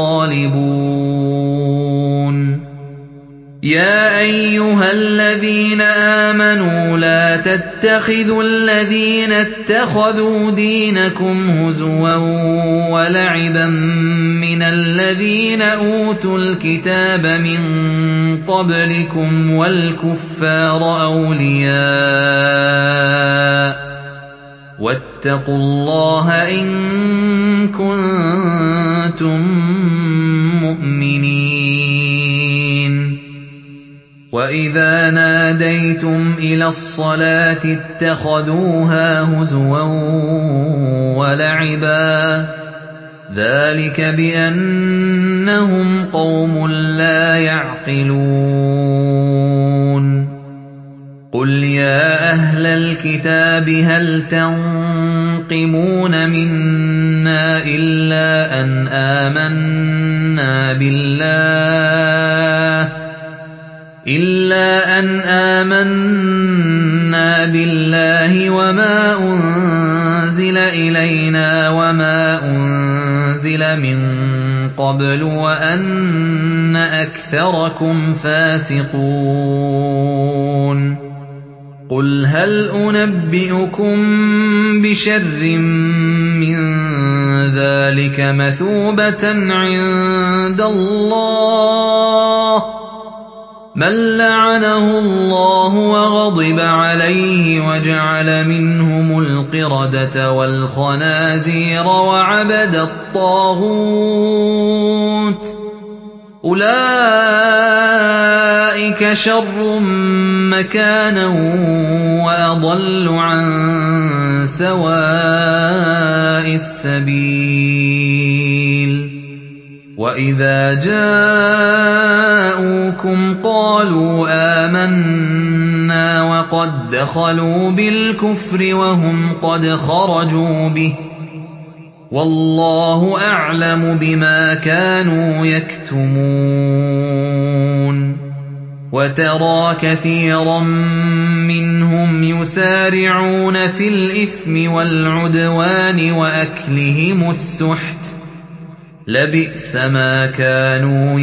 الْغَالِبُونَ يَا أَيُّهَا الَّذِينَ آمَنُوا لَا تَتَّخِذُوا الَّذِينَ اتَّخَذُوا دِينَكُمْ هُزُوًا وَلَعِبًا مِّنَ الَّذِينَ أُوتُوا الْكِتَابَ مِن قَبْلِكُمْ وَالْكُفَّارَ أَوْلِيَاءَ ۚ وَاتَّقُوا اللَّهَ إِن كُنتُم مُّؤْمِنِينَ وَإِذَا نَادَيْتُمْ إِلَى الصَّلَاةِ اتَّخَذُوهَا هُزُوًا وَلَعِبًا ۚ ذَٰلِكَ بِأَنَّهُمْ قَوْمٌ لَّا يَعْقِلُونَ قُلْ يَا أَهْلَ الْكِتَابِ هَلْ تَنقِمُونَ مِنَّا إِلَّا أَنْ آمَنَّا بِاللَّهِ وَمَا أُنزِلَ إِلَيْنَا وَمَا أُنزِلَ مِن قَبْلُ وَأَنَّ أَكْثَرَكُمْ فَاسِقُونَ قُلْ هَلْ أُنَبِّئُكُم بِشَرٍّ مِّن ذَٰلِكَ مَثُوبَةً عِندَ اللَّهِ مَن لَّعَنَهُ اللَّهُ وَغَضِبَ عَلَيْهِ وَجَعَلَ مِنْهُمُ الْقِرَدَةَ وَالْخَنَازِيرَ وَعَبَدَ الطَّاغُوتَ ۚ أُولَٰئِكَ شَرٌّ مَّكَانًا وَأَضَلُّ عَن سَوَاءِ السَّبِيلِ وَإِذَا جَاءُوكُمْ قَالُوا آمَنَّا وَقَد دَّخَلُوا بِالْكُفْرِ وَهُمْ قَدْ خَرَجُوا بِهِ ۚ وَاللَّهُ أَعْلَمُ بِمَا كَانُوا يَكْتُمُونَ وَتَرَىٰ كَثِيرًا مِّنْهُمْ يُسَارِعُونَ فِي الْإِثْمِ وَالْعُدْوَانِ وَأَكْلِهِمُ السُّحْتَ ۚ لَبِئْسَ مَا كَانُوا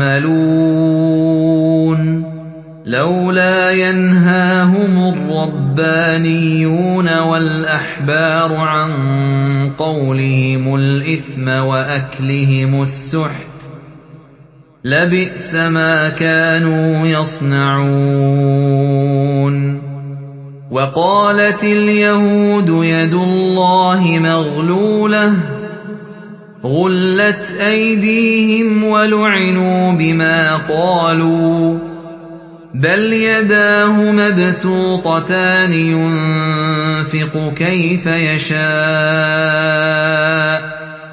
يَعْمَلُونَ لَوْلَا يَنْهَاهُمُ الرَّبَّانِيُّونَ وَالْأَحْبَارُ عَن قَوْلِهِمُ الْإِثْمَ وَأَكْلِهِمُ السُّحْتَ ۚ لَبِئْسَ مَا كَانُوا يَصْنَعُونَ وَقَالَتِ الْيَهُودُ يَدُ اللَّهِ مَغْلُولَةٌ غُلَّتْ أَيْدِيهِمْ وَلُعِنُوا بِمَا قَالُوا ۘ بَلْ يَدَاهُ مَبْسُوطَتَانِ يُنفِقُ كَيْفَ يَشَاءُ ۚ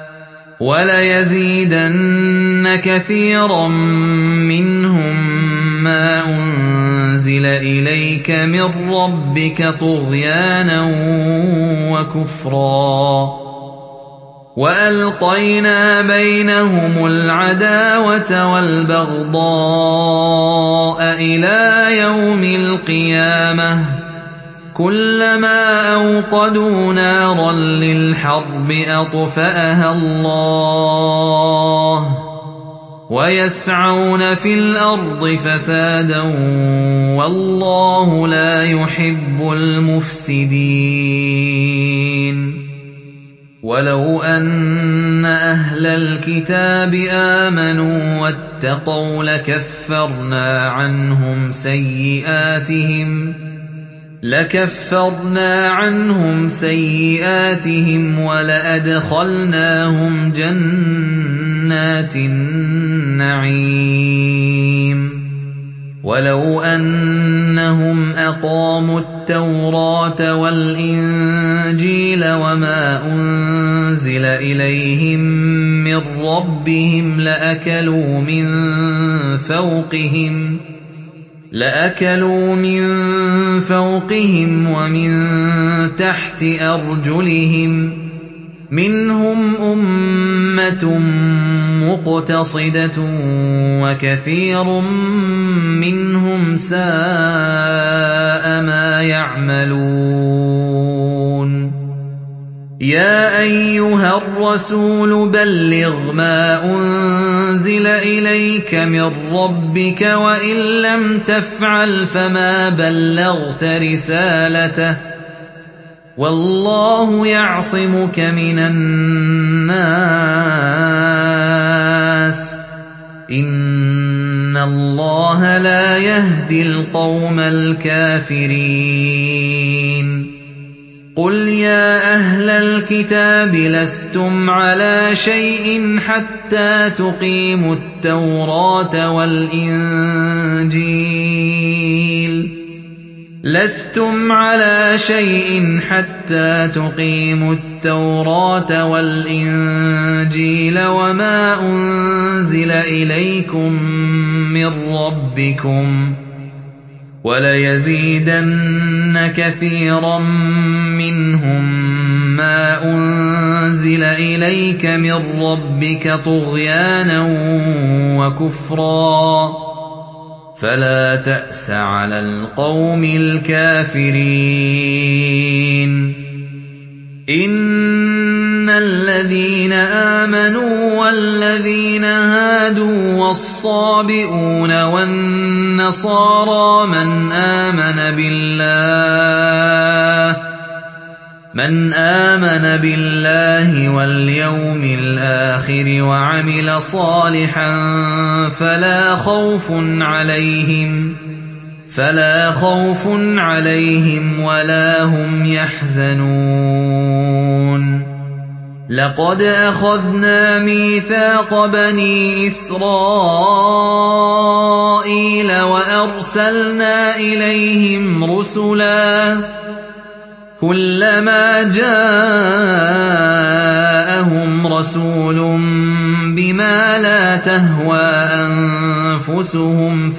وَلَيَزِيدَنَّ كَثِيرًا مِّنْهُم مَّا أُنزِلَ إِلَيْكَ مِن رَّبِّكَ طُغْيَانًا وَكُفْرًا ۚ وَأَلْقَيْنَا بَيْنَهُمُ الْعَدَاوَةَ وَالْبَغْضَاءَ إِلَىٰ يَوْمِ الْقِيَامَةِ ۚ كُلَّمَا أَوْقَدُوا نَارًا لِّلْحَرْبِ أَطْفَأَهَا اللَّهُ ۚ وَيَسْعَوْنَ فِي الْأَرْضِ فَسَادًا ۚ وَاللَّهُ لَا يُحِبُّ الْمُفْسِدِينَ وَلَوْ أَنَّ أَهْلَ الْكِتَابِ آمَنُوا وَاتَّقَوْا لَكَفَّرْنَا عَنْهُمْ سَيِّئَاتِهِمْ وَلَأَدْخَلْنَاهُمْ جَنَّاتِ النَّعِيمِ وَلَوْ أَنَّهُمْ أَقَامُوا التَّوْرَاةَ وَالْإِنجِيلَ وَمَا أُنزِلَ إِلَيْهِم مِّن رَّبِّهِمْ لَأَكَلُوا مِن فَوْقِهِمْ وَمِن تَحْتِ أَرْجُلِهِم ۚ مِّنْهُمْ أُمَّةٌ مُّقْتَصِدَةٌ وَكَثِيرٌ مِّنْهُمْ سَاءَ مَا يَعْمَلُونَ يَا أَيُّهَا الرَّسُولُ بَلِّغْ مَا أُنزِلَ إِلَيْكَ مِن رَّبِّكَ ۖ وَإِن لَّمْ تَفْعَلْ فَمَا بَلَّغْتَ رِسَالَتَهُ ۚ وَاللَّهُ يَعْصِمُكَ مِنَ النَّاسِ ۗ إِنَّ اللَّهَ لَا يَهْدِي الْقَوْمَ الْكَافِرِينَ قُلْ يَا أَهْلَ الْكِتَابِ لَسْتُمْ عَلَىٰ شَيْءٍ حَتَّىٰ تُقِيمُوا التَّوْرَاةَ وَالْإِنجِيلَ وَمَا أُنزِلَ إِلَيْكُم مِّن رَّبِّكُمْ ۗ وَلَيَزِيدَنَّ كَثِيرًا مِّنْهُم مَّا أُنزِلَ إِلَيْكَ مِن رَّبِّكَ طُغْيَانًا وَكُفْرًا ۚ فَلَا تَأْسَ عَلَى الْقَوْمِ الْكَافِرِينَ إِنَّ الَّذِينَ آمَنُوا وَالَّذِينَ هَادُوا وَالصَّابِئُونَ وَالنَّصَارَىٰ مَنْ مَنْ آمَنَ بِاللَّهِ وَالْيَوْمِ الْآخِرِ وَعَمِلَ صَالِحًا فَلَا خَوْفٌ عَلَيْهِمْ وَلَا هُمْ يَحْزَنُونَ لَقَدْ أَخَذْنَا مِيثَاقَ بَنِي إِسْرَائِيلَ وَأَرْسَلْنَا إِلَيْهِمْ رُسُلًا كُلَّمَا جَاءَهُمْ رَسُولٌ بِمَا لَا تَهْوَىٰ أَنفُسُهُمْ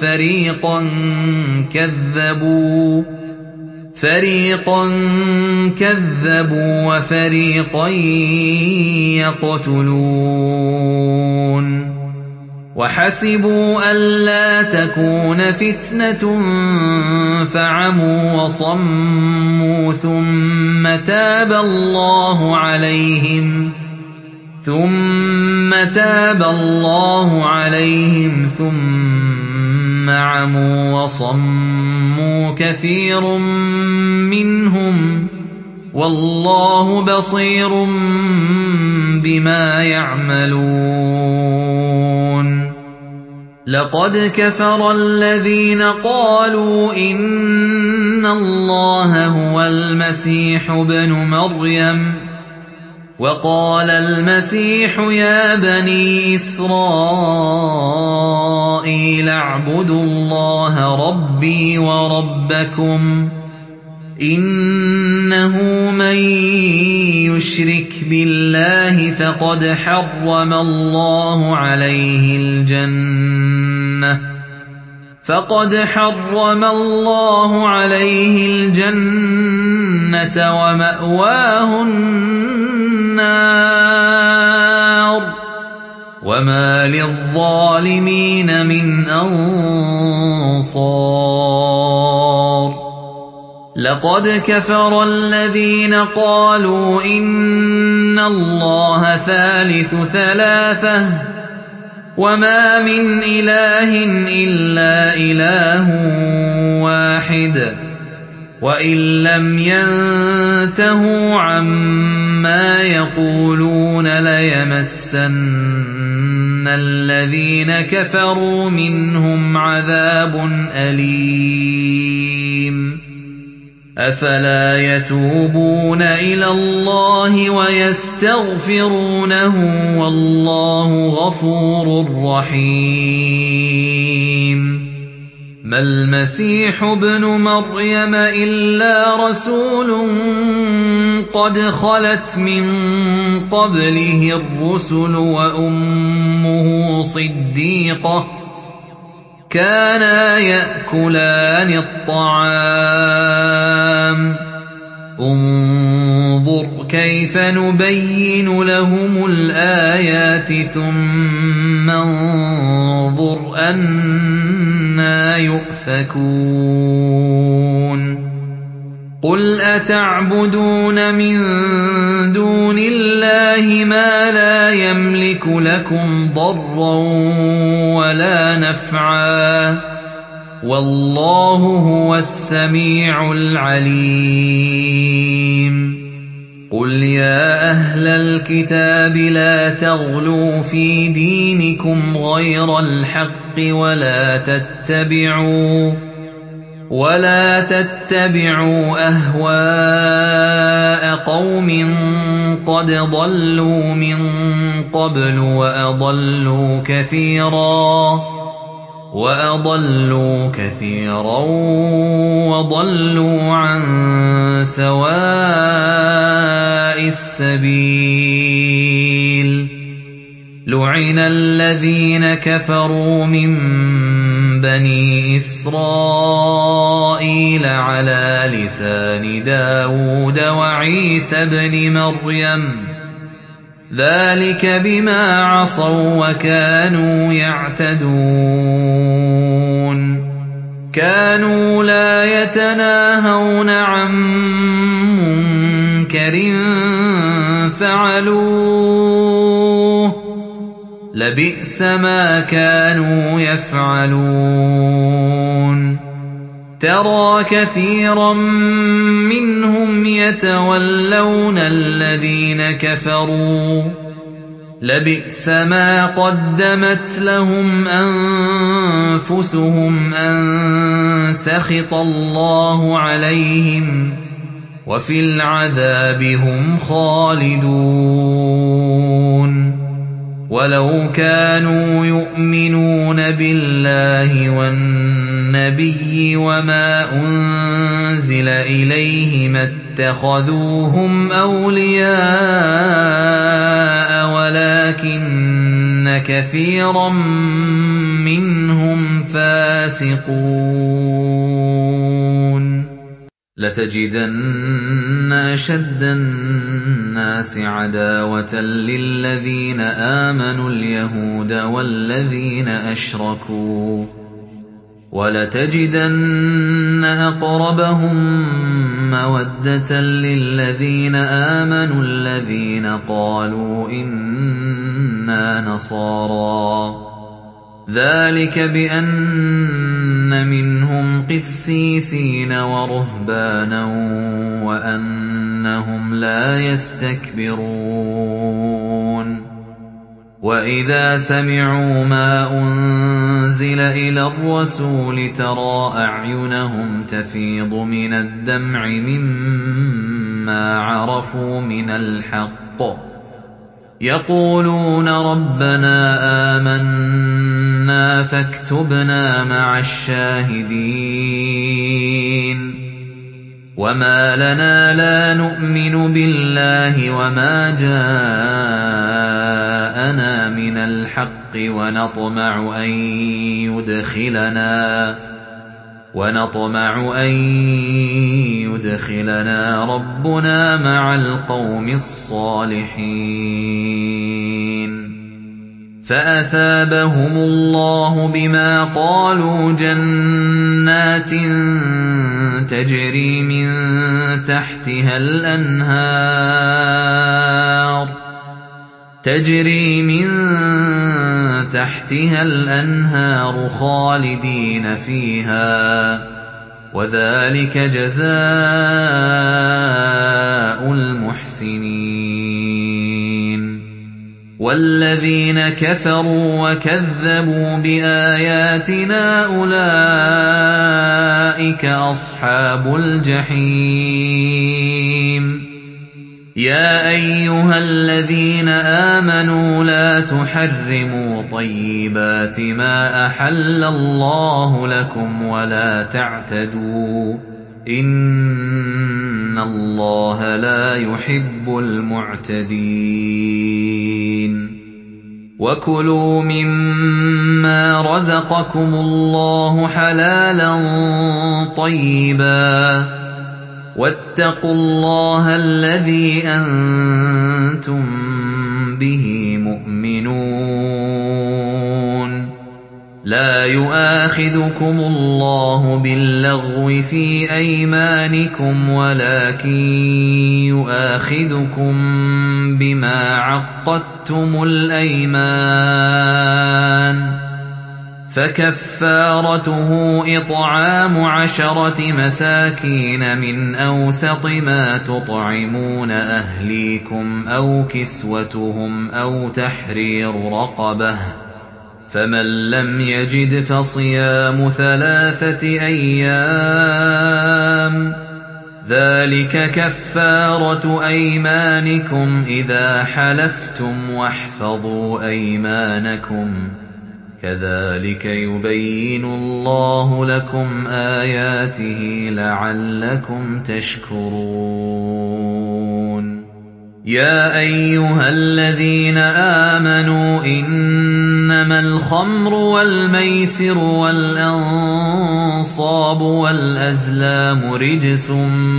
فَرِيقًا كَذَّبُوا وَفَرِيقًا يَقْتُلُونَ وَحَسِبُوا أَلَّا تَكُونَ فِتْنَةٌ فَعَمُوا وَصَمُّوا ثُمَّ تَابَ اللَّهُ عَلَيْهِمْ ثُمَّ عَمُوا وَصَمُّوا كَثِيرٌ مِّنْهُمْ ۚ وَاللَّهُ بَصِيرٌ بِمَا يَعْمَلُونَ لَقَدْ كَفَرَ الَّذِينَ قَالُوا إِنَّ اللَّهَ هُوَ الْمَسِيحُ ابْنُ مَرْيَمَ وَقَالَ الْمَسِيحُ يَا بَنِي إِسْرَائِيلَ اعْبُدُوا اللَّهَ رَبِّي وَرَبَّكُمْ إِنَّهُ مَن يُشْرِكْ بِاللَّهِ فَقَدْ حَرَّمَ اللَّهُ عَلَيْهِ الْجَنَّةَ وَمَأْوَاهُ النَّارُ وَمَا لِلظَّالِمِينَ مِنْ أَنصَارٍ لَقَدْ كَفَرَ الَّذِينَ قَالُوا إِنَّ اللَّهَ ثَالِثُ ثَلَاثَةٍ وَمَا مِنْ إِلَٰهٍ إِلَّا إِلَٰهٌ وَاحِدٌ ۚ وَإِن لَّمْ يَنتَهُوا عَمَّا يَقُولُونَ لَيَمَسَّنَّ الَّذِينَ كَفَرُوا مِنْهُمْ عَذَابٌ أَلِيمٌ أَفَلَا يَتُوبُونَ إِلَى اللَّهِ وَيَسْتَغْفِرُونَهُ وَاللَّهُ غَفُورٌ رَّحِيمٌ مَا الْمَسِيحُ ابْنُ مَرْيَمَ إِلَّا رَسُولٌ قَدْ خَلَتْ مِن قَبْلِهِ الرُّسُلُ وَأُمُّهُ صِدِّيقَةٌ ۖ كَانَا يَأْكُلَانِ الطَّعَامَ ۗ انظُرْ كَيْفَ نُبَيِّنُ لَهُمُ الْآيَاتِ ثُمَّ انظُرْ أَنَّىٰ يُؤْفَكُونَ قُلْ أَتَعْبُدُونَ مِن دُونِ اللَّهِ مَا لَا يَمْلِكُ لَكُمْ ضَرًّا وَلَا نَفْعًا ۚ وَاللَّهُ هُوَ السَّمِيعُ الْعَلِيمُ قُلْ يَا أَهْلَ الْكِتَابِ لَا تَغْلُوا فِي دِينِكُمْ غَيْرَ الْحَقِّ وَلَا تَتَّبِعُوا أَهْوَاءَ قَوْمٍ قَدْ ضَلُّوا مِن قَبْلُ وَأَضَلُّوا كَثِيرًا وَضَلُّوا عَن سَوَاءِ السَّبِيلِ لُعِنَ الَّذِينَ كَفَرُوا مِن بَنِي إِسْرَائِيلَ عَلَىٰ لِسَانِ دَاوُودَ وَعِيسَى ابْنِ مَرْيَمَ ۚ ذَٰلِكَ بِمَا عَصَوا وَّكَانُوا يَعْتَدُونَ كَانُوا لَا يَتَنَاهَوْنَ عَن مُّنكَرٍ فَعَلُوهُ ۚ لَبِئْسَ مَا كَانُوا يَفْعَلُونَ تَرَىٰ كَثِيرًا مِّنْهُمْ يَتَوَلَّوْنَ الَّذِينَ كَفَرُوا ۚ لَبِئْسَ مَا قَدَّمَتْ لَهُمْ أَنفُسُهُمْ أَن سَخِطَ اللَّهُ عَلَيْهِمْ ۖ وَفِي الْعَذَابِ هُمْ خَالِدُونَ وَلَوْ كَانُوا يُؤْمِنُونَ بِاللَّهِ وَالنَّبِيِّ وَمَا أُنزِلَ إِلَيْهِ مَا اتَّخَذُوهُمْ أَوْلِيَاءَ وَلَٰكِنَّ كَثِيرًا مِّنْهُمْ فَاسِقُونَ لَتَجِدَنَّ أَشَدَّ النَّاسِ عَدَاوَةً لِّلَّذِينَ آمَنُوا الْيَهُودَ وَالَّذِينَ أَشْرَكُوا ۖ وَلَتَجِدَنَّ أَقْرَبَهُم مَّوَدَّةً لِّلَّذِينَ آمَنُوا الَّذِينَ قَالُوا إِنَّا نَصَارَىٰ ۚ ذَٰلِكَ بِأَنَّ مِنْهُمْ قِسِّيسِينَ وَرُهْبَانًا وَأَنَّهُمْ لَا يَسْتَكْبِرُونَ وَإِذَا سَمِعُوا مَا أُنزِلَ إِلَى الرَّسُولِ تَرَىٰ أَعْيُنَهُمْ تَفِيضُ مِنَ الدَّمْعِ مِمَّا عَرَفُوا مِنَ الْحَقِّ يَقُولُونَ رَبَّنَا آمَنَّا فَاكْتُبْنَا مَعَ الشَّاهِدِينَ وَمَا لَنَا لَا نُؤْمِنُ بِاللَّهِ وَمَا جَاءَنَا مِنَ الْحَقِّ وَنَطْمَعُ أَن يُدْخِلَنَا رَبُّنَا مَعَ الْقَوْمِ الصَّالِحِينَ فَأَثَابَهُمُ اللَّهُ بِمَا قَالُوا جَنَّاتٍ تَجْرِي مِن تَحْتِهَا الْأَنْهَارُ خَالِدِينَ فِيهَا ۚ وَذَٰلِكَ جَزَاءُ الْمُحْسِنِينَ وَالَّذِينَ كَفَرُوا وَكَذَّبُوا بِآيَاتِنَا أُولَٰئِكَ أَصْحَابُ الْجَحِيمِ يَا أَيُّهَا الَّذِينَ آمَنُوا لَا تُحَرِّمُوا طَيِّبَاتِ مَا أَحَلَّ اللَّهُ لَكُمْ وَلَا تَعْتَدُوا ۚ إِنَّ اللَّهَ لَا يُحِبُّ الْمُعْتَدِينَ وَكُلُوا مِمَّا رَزَقَكُمُ اللَّهُ حَلَالًا طَيِّبًا ۚ وَاتَّقُوا اللَّهَ الَّذِي أَنتُم بِهِ مُؤْمِنُونَ لَا يُؤَاخِذُكُمُ اللَّهُ بِاللَّغْوِ فِي أَيْمَانِكُمْ وَلَٰكِن يُؤَاخِذُكُم بِمَا عَقَّدتُّمُ الْأَيْمَانَ ۖ فَكَفَّارَتُهُ إِطْعَامُ 10 مَسَاكِينَ مِنْ أَوْسَطِ مَا تُطْعِمُونَ أَهْلِيكُمْ أَوْ كِسْوَتُهُمْ أَوْ تَحْرِيرُ رَقَبَةٍ ۖ فَمَن لَّمْ يَجِدْ فَصِيَامُ 3 أيام ۚ ذَٰلِكَ كَفَّارَةُ أَيْمَانِكُمْ إِذَا حَلَفْتُمْ ۚ وَاحْفَظُوا أَيْمَانَكُمْ ۚ كَذَٰلِكَ يُبَيِّنُ اللَّهُ لَكُمْ آيَاتِهِ لَعَلَّكُمْ تَشْكُرُونَ يَا أَيُّهَا الَّذِينَ آمَنُوا إِنَّمَا الْخَمْرُ وَالْمَيْسِرُ وَالْأَنصَابُ وَالْأَزْلَامُ رِجْسٌ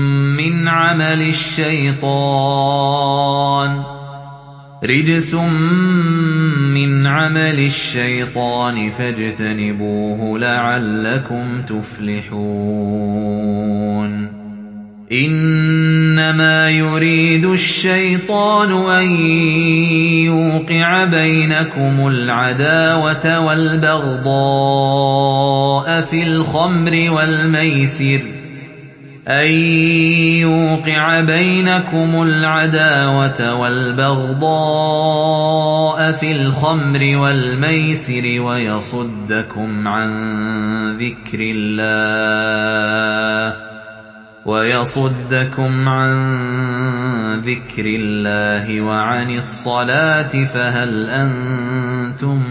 مِّنْ عَمَلِ الشَّيْطَانِ فَاجْتَنِبُوهُ لَعَلَّكُمْ تُفْلِحُونَ إِنَّمَا يُرِيدُ الشَّيْطَانُ أَن يُوقِعَ بَيْنَكُمُ الْعَدَاوَةَ وَالْبَغْضَاءَ فِي الْخَمْرِ وَالْمَيْسِرِ وَيَصُدَّكُمْ عَن ذِكْرِ اللَّهِ وَعَنِ الصَّلَاةِ فَهَلْ أَنتُم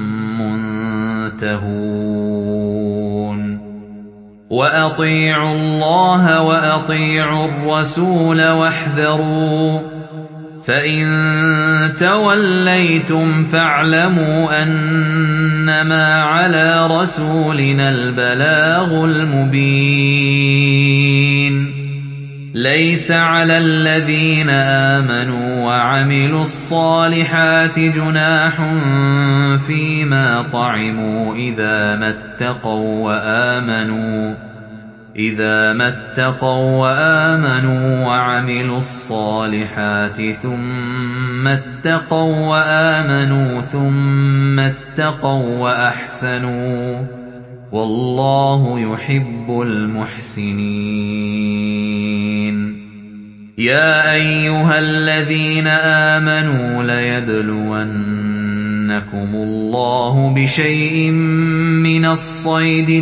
مُّنتَهُونَ وَأَطِيعُوا اللَّهَ وَأَطِيعُوا الرَّسُولَ وَاحْذَرُوا ۚ فَإِن تَوَلَّيْتُمْ فَاعْلَمُوا أَنَّمَا عَلَىٰ رَسُولِنَا الْبَلَاغُ الْمُبِينُ لَيْسَ عَلَى الَّذِينَ آمَنُوا وَعَمِلُوا الصَّالِحَاتِ جُنَاحٌ فِيمَا طَعِمُوا إِذَا مَا اتَّقَوا وَّآمَنُوا وَعَمِلُوا الصَّالِحَاتِ ثُمَّ اتَّقَوا وَّآمَنُوا ثُمَّ اتَّقَوا وَّأَحْسَنُوا ۗ وَاللَّهُ يُحِبُّ الْمُحْسِنِينَ يَا أَيُّهَا الَّذِينَ آمَنُوا لَيَبْلُوَنَّكُمُ اللَّهُ بِشَيْءٍ مِّنَ الصَّيْدِ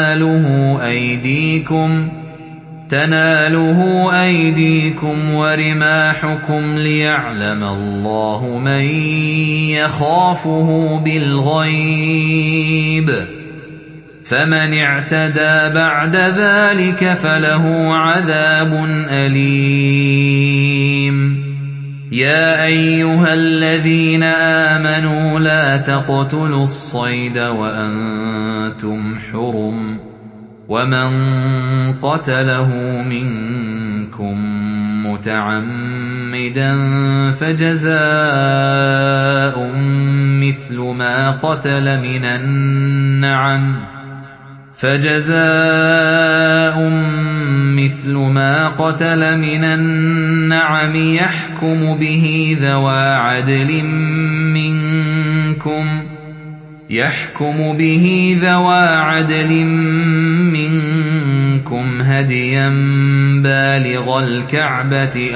تَنَالُهُ أَيْدِيكُمْ وَرِمَاحُكُمْ لِيَعْلَمَ اللَّهُ مَن يَخَافُهُ بِالْغَيْبِ ۚ فَمَنِ اعْتَدَىٰ بَعْدَ ذَٰلِكَ فَلَهُ عَذَابٌ أَلِيمٌ يَا أَيُّهَا الَّذِينَ آمَنُوا لَا تَقْتُلُوا الصَّيْدَ وَأَنتُمْ حُرُمٌ ۚ وَمَن قَتَلَهُ مِنكُم مُّتَعَمِّدًا فَجَزَاءٌ مِّثْلُ مَا قَتَلَ مِنَ النَّعَمِ يَحْكُمُ بِهِ ذَوَا عَدْلٍ مِّنكُمْ هَدْيًا بَالِغَ الْكَعْبَةِ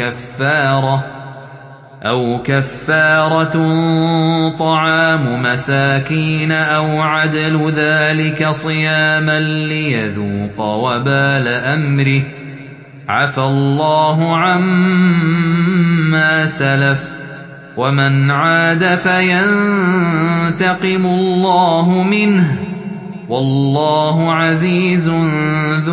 أَوْ كَفَّارَةٌ طَعَامُ مَسَاكِينَ أَوْ عَدْلُ ذَٰلِكَ صِيَامًا لِّيَذُوقَ وَبَالَ أَمْرِهِ ۗ عَفَا اللَّهُ عَمَّا سَلَفَ ۚ وَمَنْ عَادَ فَيَنتَقِمُ اللَّهُ مِنْهُ ۗ وَاللَّهُ عَزِيزٌ ذُو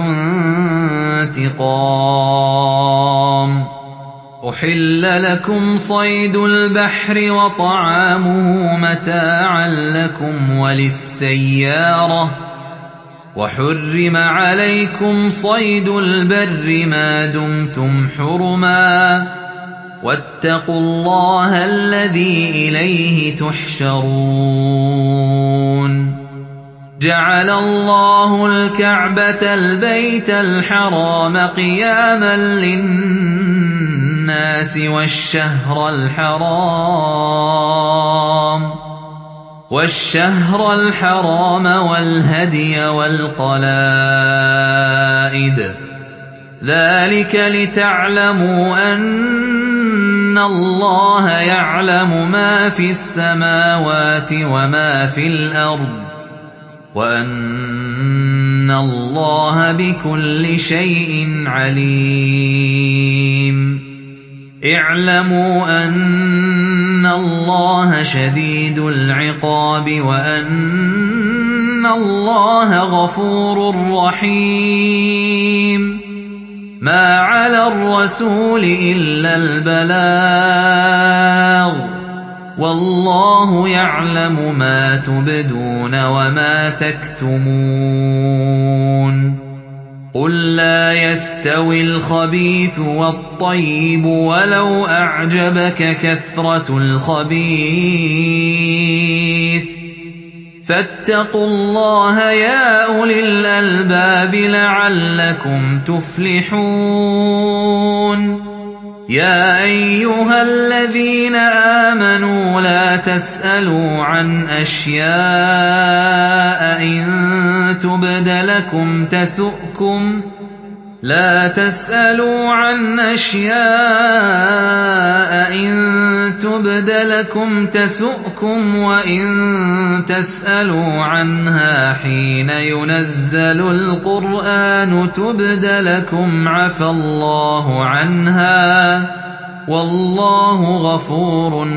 انتِقَامٍ أُحِلَّ لَكُمْ صَيْدُ الْبَحْرِ وَطَعَامُهُ مَتَاعًا لَّكُمْ وَلِلسَّيَّارَةِ ۖ وَحُرِّمَ عَلَيْكُمْ صَيْدُ الْبَرِّ مَا دُمْتُمْ حُرُمًا ۗ وَاتَّقُوا اللَّهَ الَّذِي إِلَيْهِ تُحْشَرُونَ جَعَلَ اللَّهُ الْكَعْبَةَ الْبَيْتَ الْحَرَامَ قِيَامًا لِّلنَّاسِ وَالشَّهْرَ الْحَرَامَ وَالْهَدْيَ وَالْقَلَائِدَ ۚ ذَٰلِكَ لِتَعْلَمُوا أَنَّ اللَّهَ يَعْلَمُ مَا فِي السَّمَاوَاتِ وَمَا فِي الْأَرْضِ ۚ وَأَنَّ اللَّهَ بِكُلِّ شَيْءٍ عَلِيمٌ اعْلَمُوا أَنَّ اللَّهَ شَدِيدُ الْعِقَابِ وَأَنَّ اللَّهَ غَفُورٌ رَّحِيمٌ مَا عَلَى الرَّسُولِ إِلَّا الْبَلَاغُ ۗ وَاللَّهُ يَعْلَمُ مَا تُبْدُونَ وَمَا تَكْتُمُونَ قُل لَّا يَسْتَوِي الْخَبِيثُ وَالطَّيِّبُ وَلَوْ أَعْجَبَكَ كَثْرَةُ الْخَبِيثِ ۚ فاتقوا الله يا أولي الألباب لعلكم تفلحون يا أيها الذين آمنوا لا تسألوا عن أشياء إن تبد لكم تسؤكم وإن تسألوا عنها حين ينزل القرآن تبد لكم عفى الله عنها والله غفور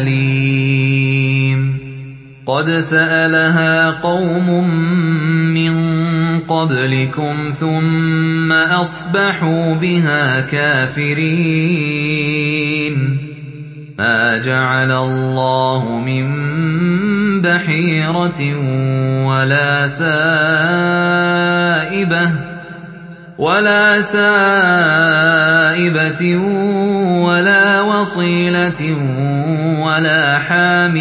حليم قد سألها قوم من قبلكم ثم أصبحوا بها كافرين ما جعل الله من بحيرة ولا سائبة ولا وصيلة ولا حام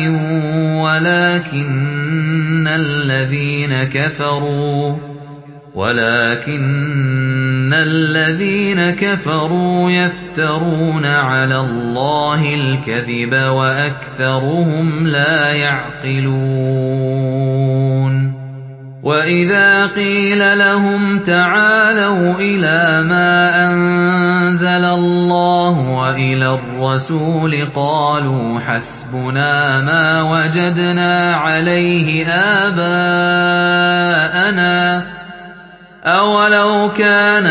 ولكن الذين كفروا يفترون على الله الكذب وأكثرهم لا يعقلون وإذا قيل لهم تعالوا إلى ما أنزل الله وإلى الرسول قالوا حسبنا ما وجدنا عليه آباءنا أولو كان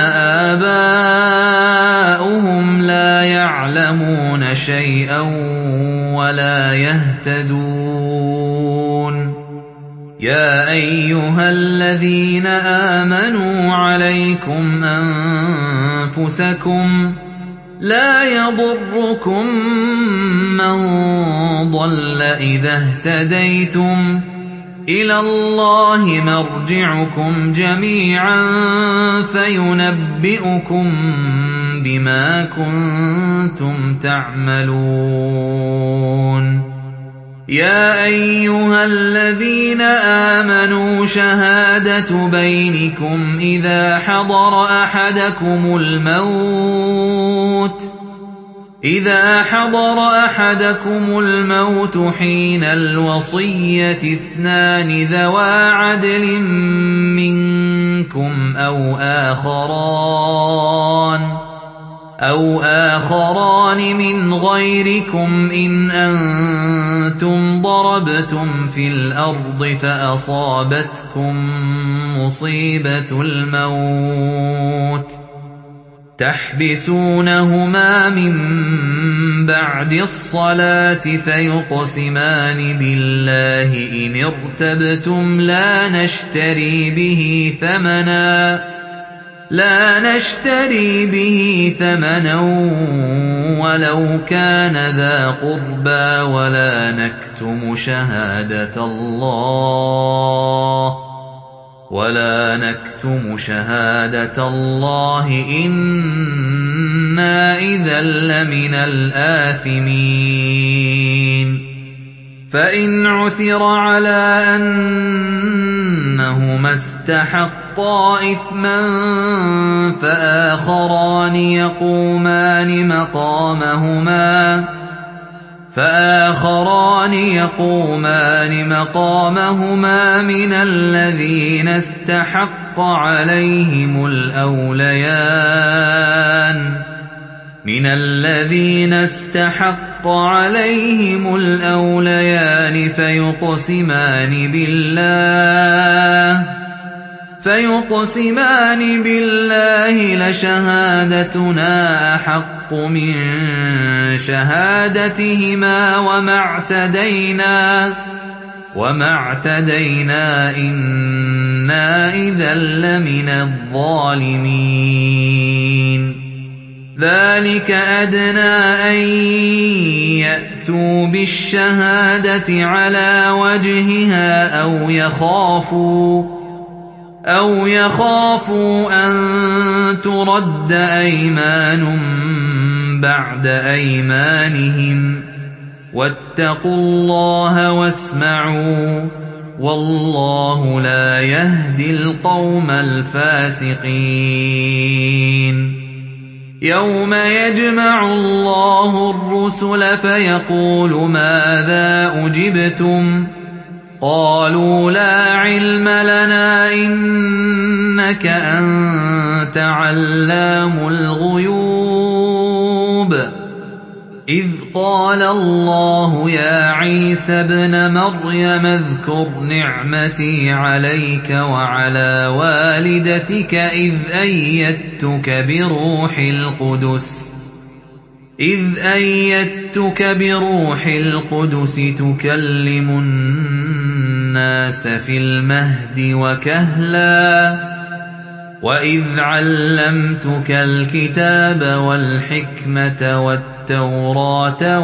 آباؤهم لا يعلمون شيئا ولا يهتدون يا أيها الذين آمنوا عليكم أنفسكم لا يضركم من ضل إذا اهتديتم إلى الله مرجعكم جميعا فينبئكم بما كنتم تعملون يا أيها الذين آمنوا شهادة بينكم إذا حضر أحدكم الموت حين الوصية اثنان ذوا عدل منكم أو آخران من غيركم إن أنتم ضربتم في الأرض فأصابتكم مصيبة الموت تحبسونهما من بعد الصلاة فيقسمان بالله إن ارتبتم لا نشتري به ثمنا ولو كان ذا قربى ولا نكتم شهادة الله إنا إذا لمن الآثمين فإن عثر على أنهما استحقا إثما فآخران يقومان مقامهما من الذين استحق عليهم الأوليان فيقسمان بالله لشهادتنا أحق من شهادتهما وما اعتدينا إنا إذا لمن الظالمين ذلك أدنى أن يأتوا بالشهادة على وجهها أو يخافوا أن ترد أيمان بعد أيمانهم واتقوا الله واسمعوا وَاللَّهُ لَا يَهْدِي الْقَوْمَ الْفَاسِقِينَ يَوْمَ يَجْمَعُ اللَّهُ الرُّسُلَ فَيَقُولُ مَاذَا أُجِبْتُمْ ۖ قَالُوا لَا عِلْمَ لَنَا إِنَّكَ أَنتَ عَلَّامُ الْغُيُوبِ إِذْ قَالَ اللَّهُ يَا عِيسَى ابْنَ مَرْيَمَ اذْكُرْ نِعْمَتِي عَلَيْكَ وَعَلَىٰ وَالِدَتِكَ إِذْ أَيَّدتُّكَ بِرُوحِ الْقُدُسِ تُكَلِّمُ النَّاسَ فِي الْمَهْدِ وَكَهْلًا وَإِذْ عَلَّمْتُكَ الْكِتَابَ وَالْحِكْمَةَ وَالتَّوْرَاةَ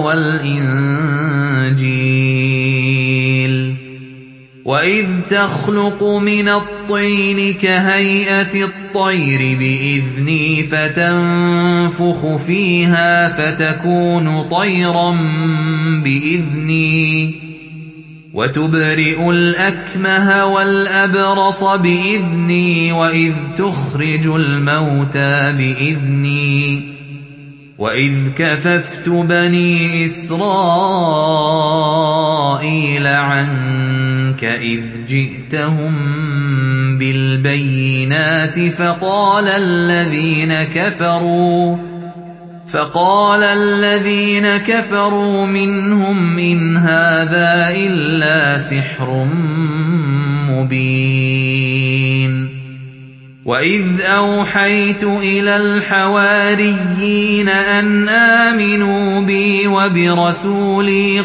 وَالْإِنجِيلَ وَإِذْ تَخْلُقُ مِنَ الطِّينِ كَهَيْئَةِ الطَّيْرِ بِإِذْنِي فَتَنفُخُ فِيهَا فَتَكُونُ طَيْرًا بِإِذْنِي وَتُبْرِئُ الْأَكْمَهَ وَالْأَبْرَصَ بِإِذْنِي وَإِذْ تُخْرِجُ الْمَوْتَىٰ بِإِذْنِي وَإِذْ كَفَفْتُ بَنِي إِسْرَائِيلَ عَنكَ إِذْ جِئْتَهُم بِالْبَيِّنَاتِ فَقَالَ الَّذِينَ كَفَرُوا مِنْهُمْ إِنْ هَٰذَا إِلَّا سِحْرٌ مُّبِينٌ وَإِذْ أَوْحَيْتُ إِلَى الْحَوَارِيِّينَ أَنْ آمِنُوا بِي وَبِرَسُولِي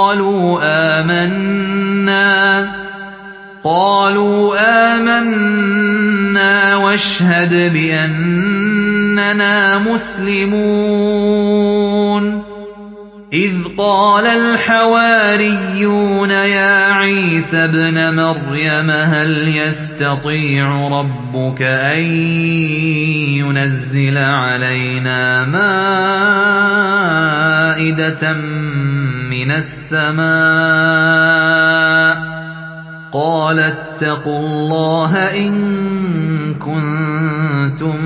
قَالُوا آمَنَّا وَاشْهَدْ بِأَنَّنَا مُسْلِمُونَ إِذْ قَالَ الْحَوَارِيُّونَ يَا عِيسَى ابْنَ مَرْيَمَ هَلْ يَسْتَطِيعُ رَبُّكَ أَن يُنَزِّلَ عَلَيْنَا مَائِدَةً مِّنَ السَّمَاءِ ۖ قَالَ اتَّقُوا اللَّهَ إِن كُنتُم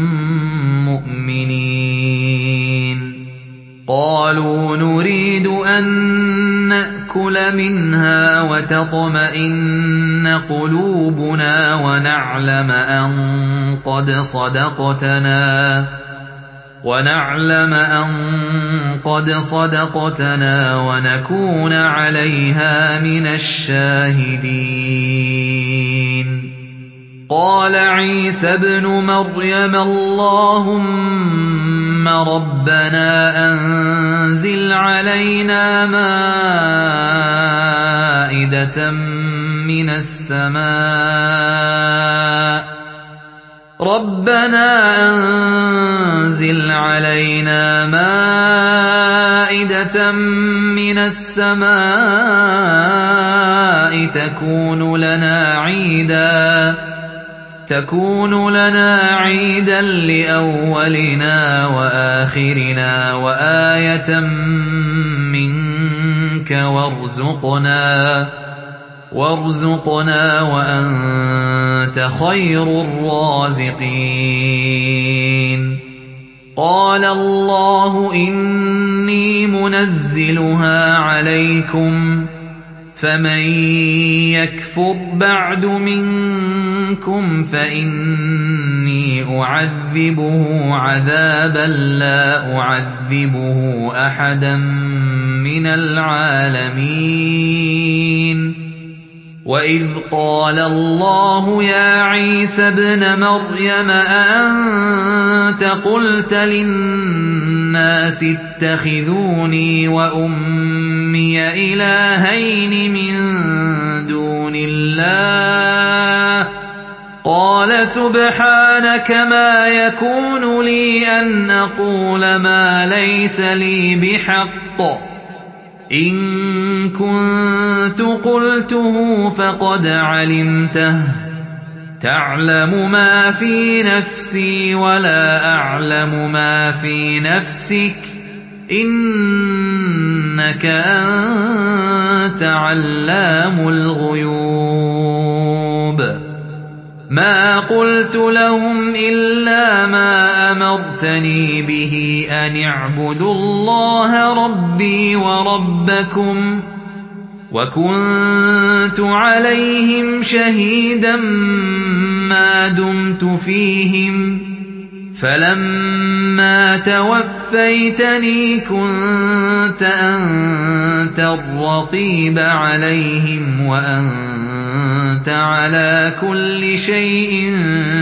مُّؤْمِنِينَ قَالُوا نُرِيدُ أَن نَّأْكُلَ مِنْهَا وَتَطْمَئِنَّ قُلُوبُنَا ونعلم أن قد صدقتنا ونكون عليها من الشاهدين قال عيسى ابْنُ مَرْيَمَ اللهم ربنا أنزل علينا مائدة من السماء تكون لنا عيدا لأولنا وآخرنا وآية منك وارزقنا وأنت خير الرازقين قال الله إني منزلها عليكم فمن يكفر بعد منكم فإني أعذبه عذابا لا أعذبه أحدا من العالمين وإذ قال الله يا عيسى ابْنَ مَرْيَمَ أأنت قلت للناس اتخذوني وأمي إلهين من دون الله قال سبحانك ما يكون لي أن أقول ما ليس لي بحق إن كنت قلته فقد علمته تعلم ما في نفسي ولا أعلم ما في نفسك إِنَّكَ أَنتَ عَلَّامُ الْغُيُوبِ مَا قُلْتُ لَهُمْ إِلَّا مَا أَمَرْتَنِي بِهِ أَنِ اعْبُدُوا اللَّهَ رَبِّي وَرَبَّكُمْ ۚ وَكُنتُ عَلَيْهِمْ شَهِيدًا مَّا دُمْتُ فِيهِمْ ۖ فَلَمَّا تَوَفَّيْتَنِي كُنتَ أَنتَ الرَّقِيبَ عَلَيْهِمْ وَأَنتَ عَلَىٰ كُلِّ شَيْءٍ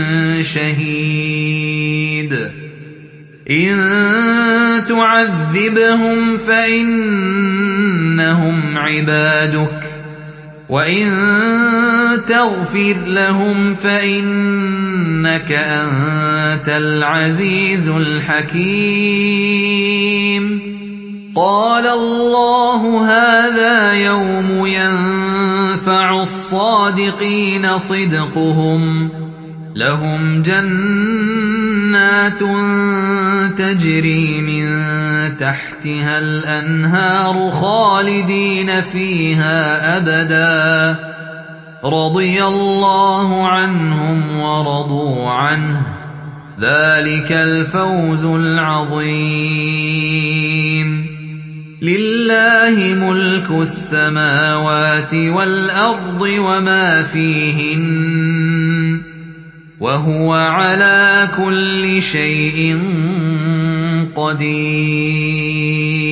شَهِيدٌ إِن تُعَذِّبْهُمْ فَإِنَّهُمْ عِبَادُكَ وَإِن تَغْفِرْ لَهُمْ فَإِنَّكَ أَنتَ الْعَزِيزُ الْحَكِيمُ قَالَ اللَّهُ هَٰذَا يَوْمُ يَنفَعُ الصَّادِقِينَ صِدْقُهُمْ ۚ لَهُمْ جَنَّاتٌ تَجْرِي مِن تَحْتِهَا الْأَنْهَارُ خَالِدِينَ فِيهَا أَبَدًا ۖ رَّضِيَ اللَّهُ عَنْهُمْ وَرَضُوا عَنْهُ ۚ ذَٰلِكَ الْفَوْزُ الْعَظِيمُ لِلَّهِ مُلْكُ السَّمَاوَاتِ وَالْأَرْضِ وَمَا فِيهِنَّ ۚ وَهُوَ عَلَىٰ كُلِّ شَيْءٍ قَدِيرٌ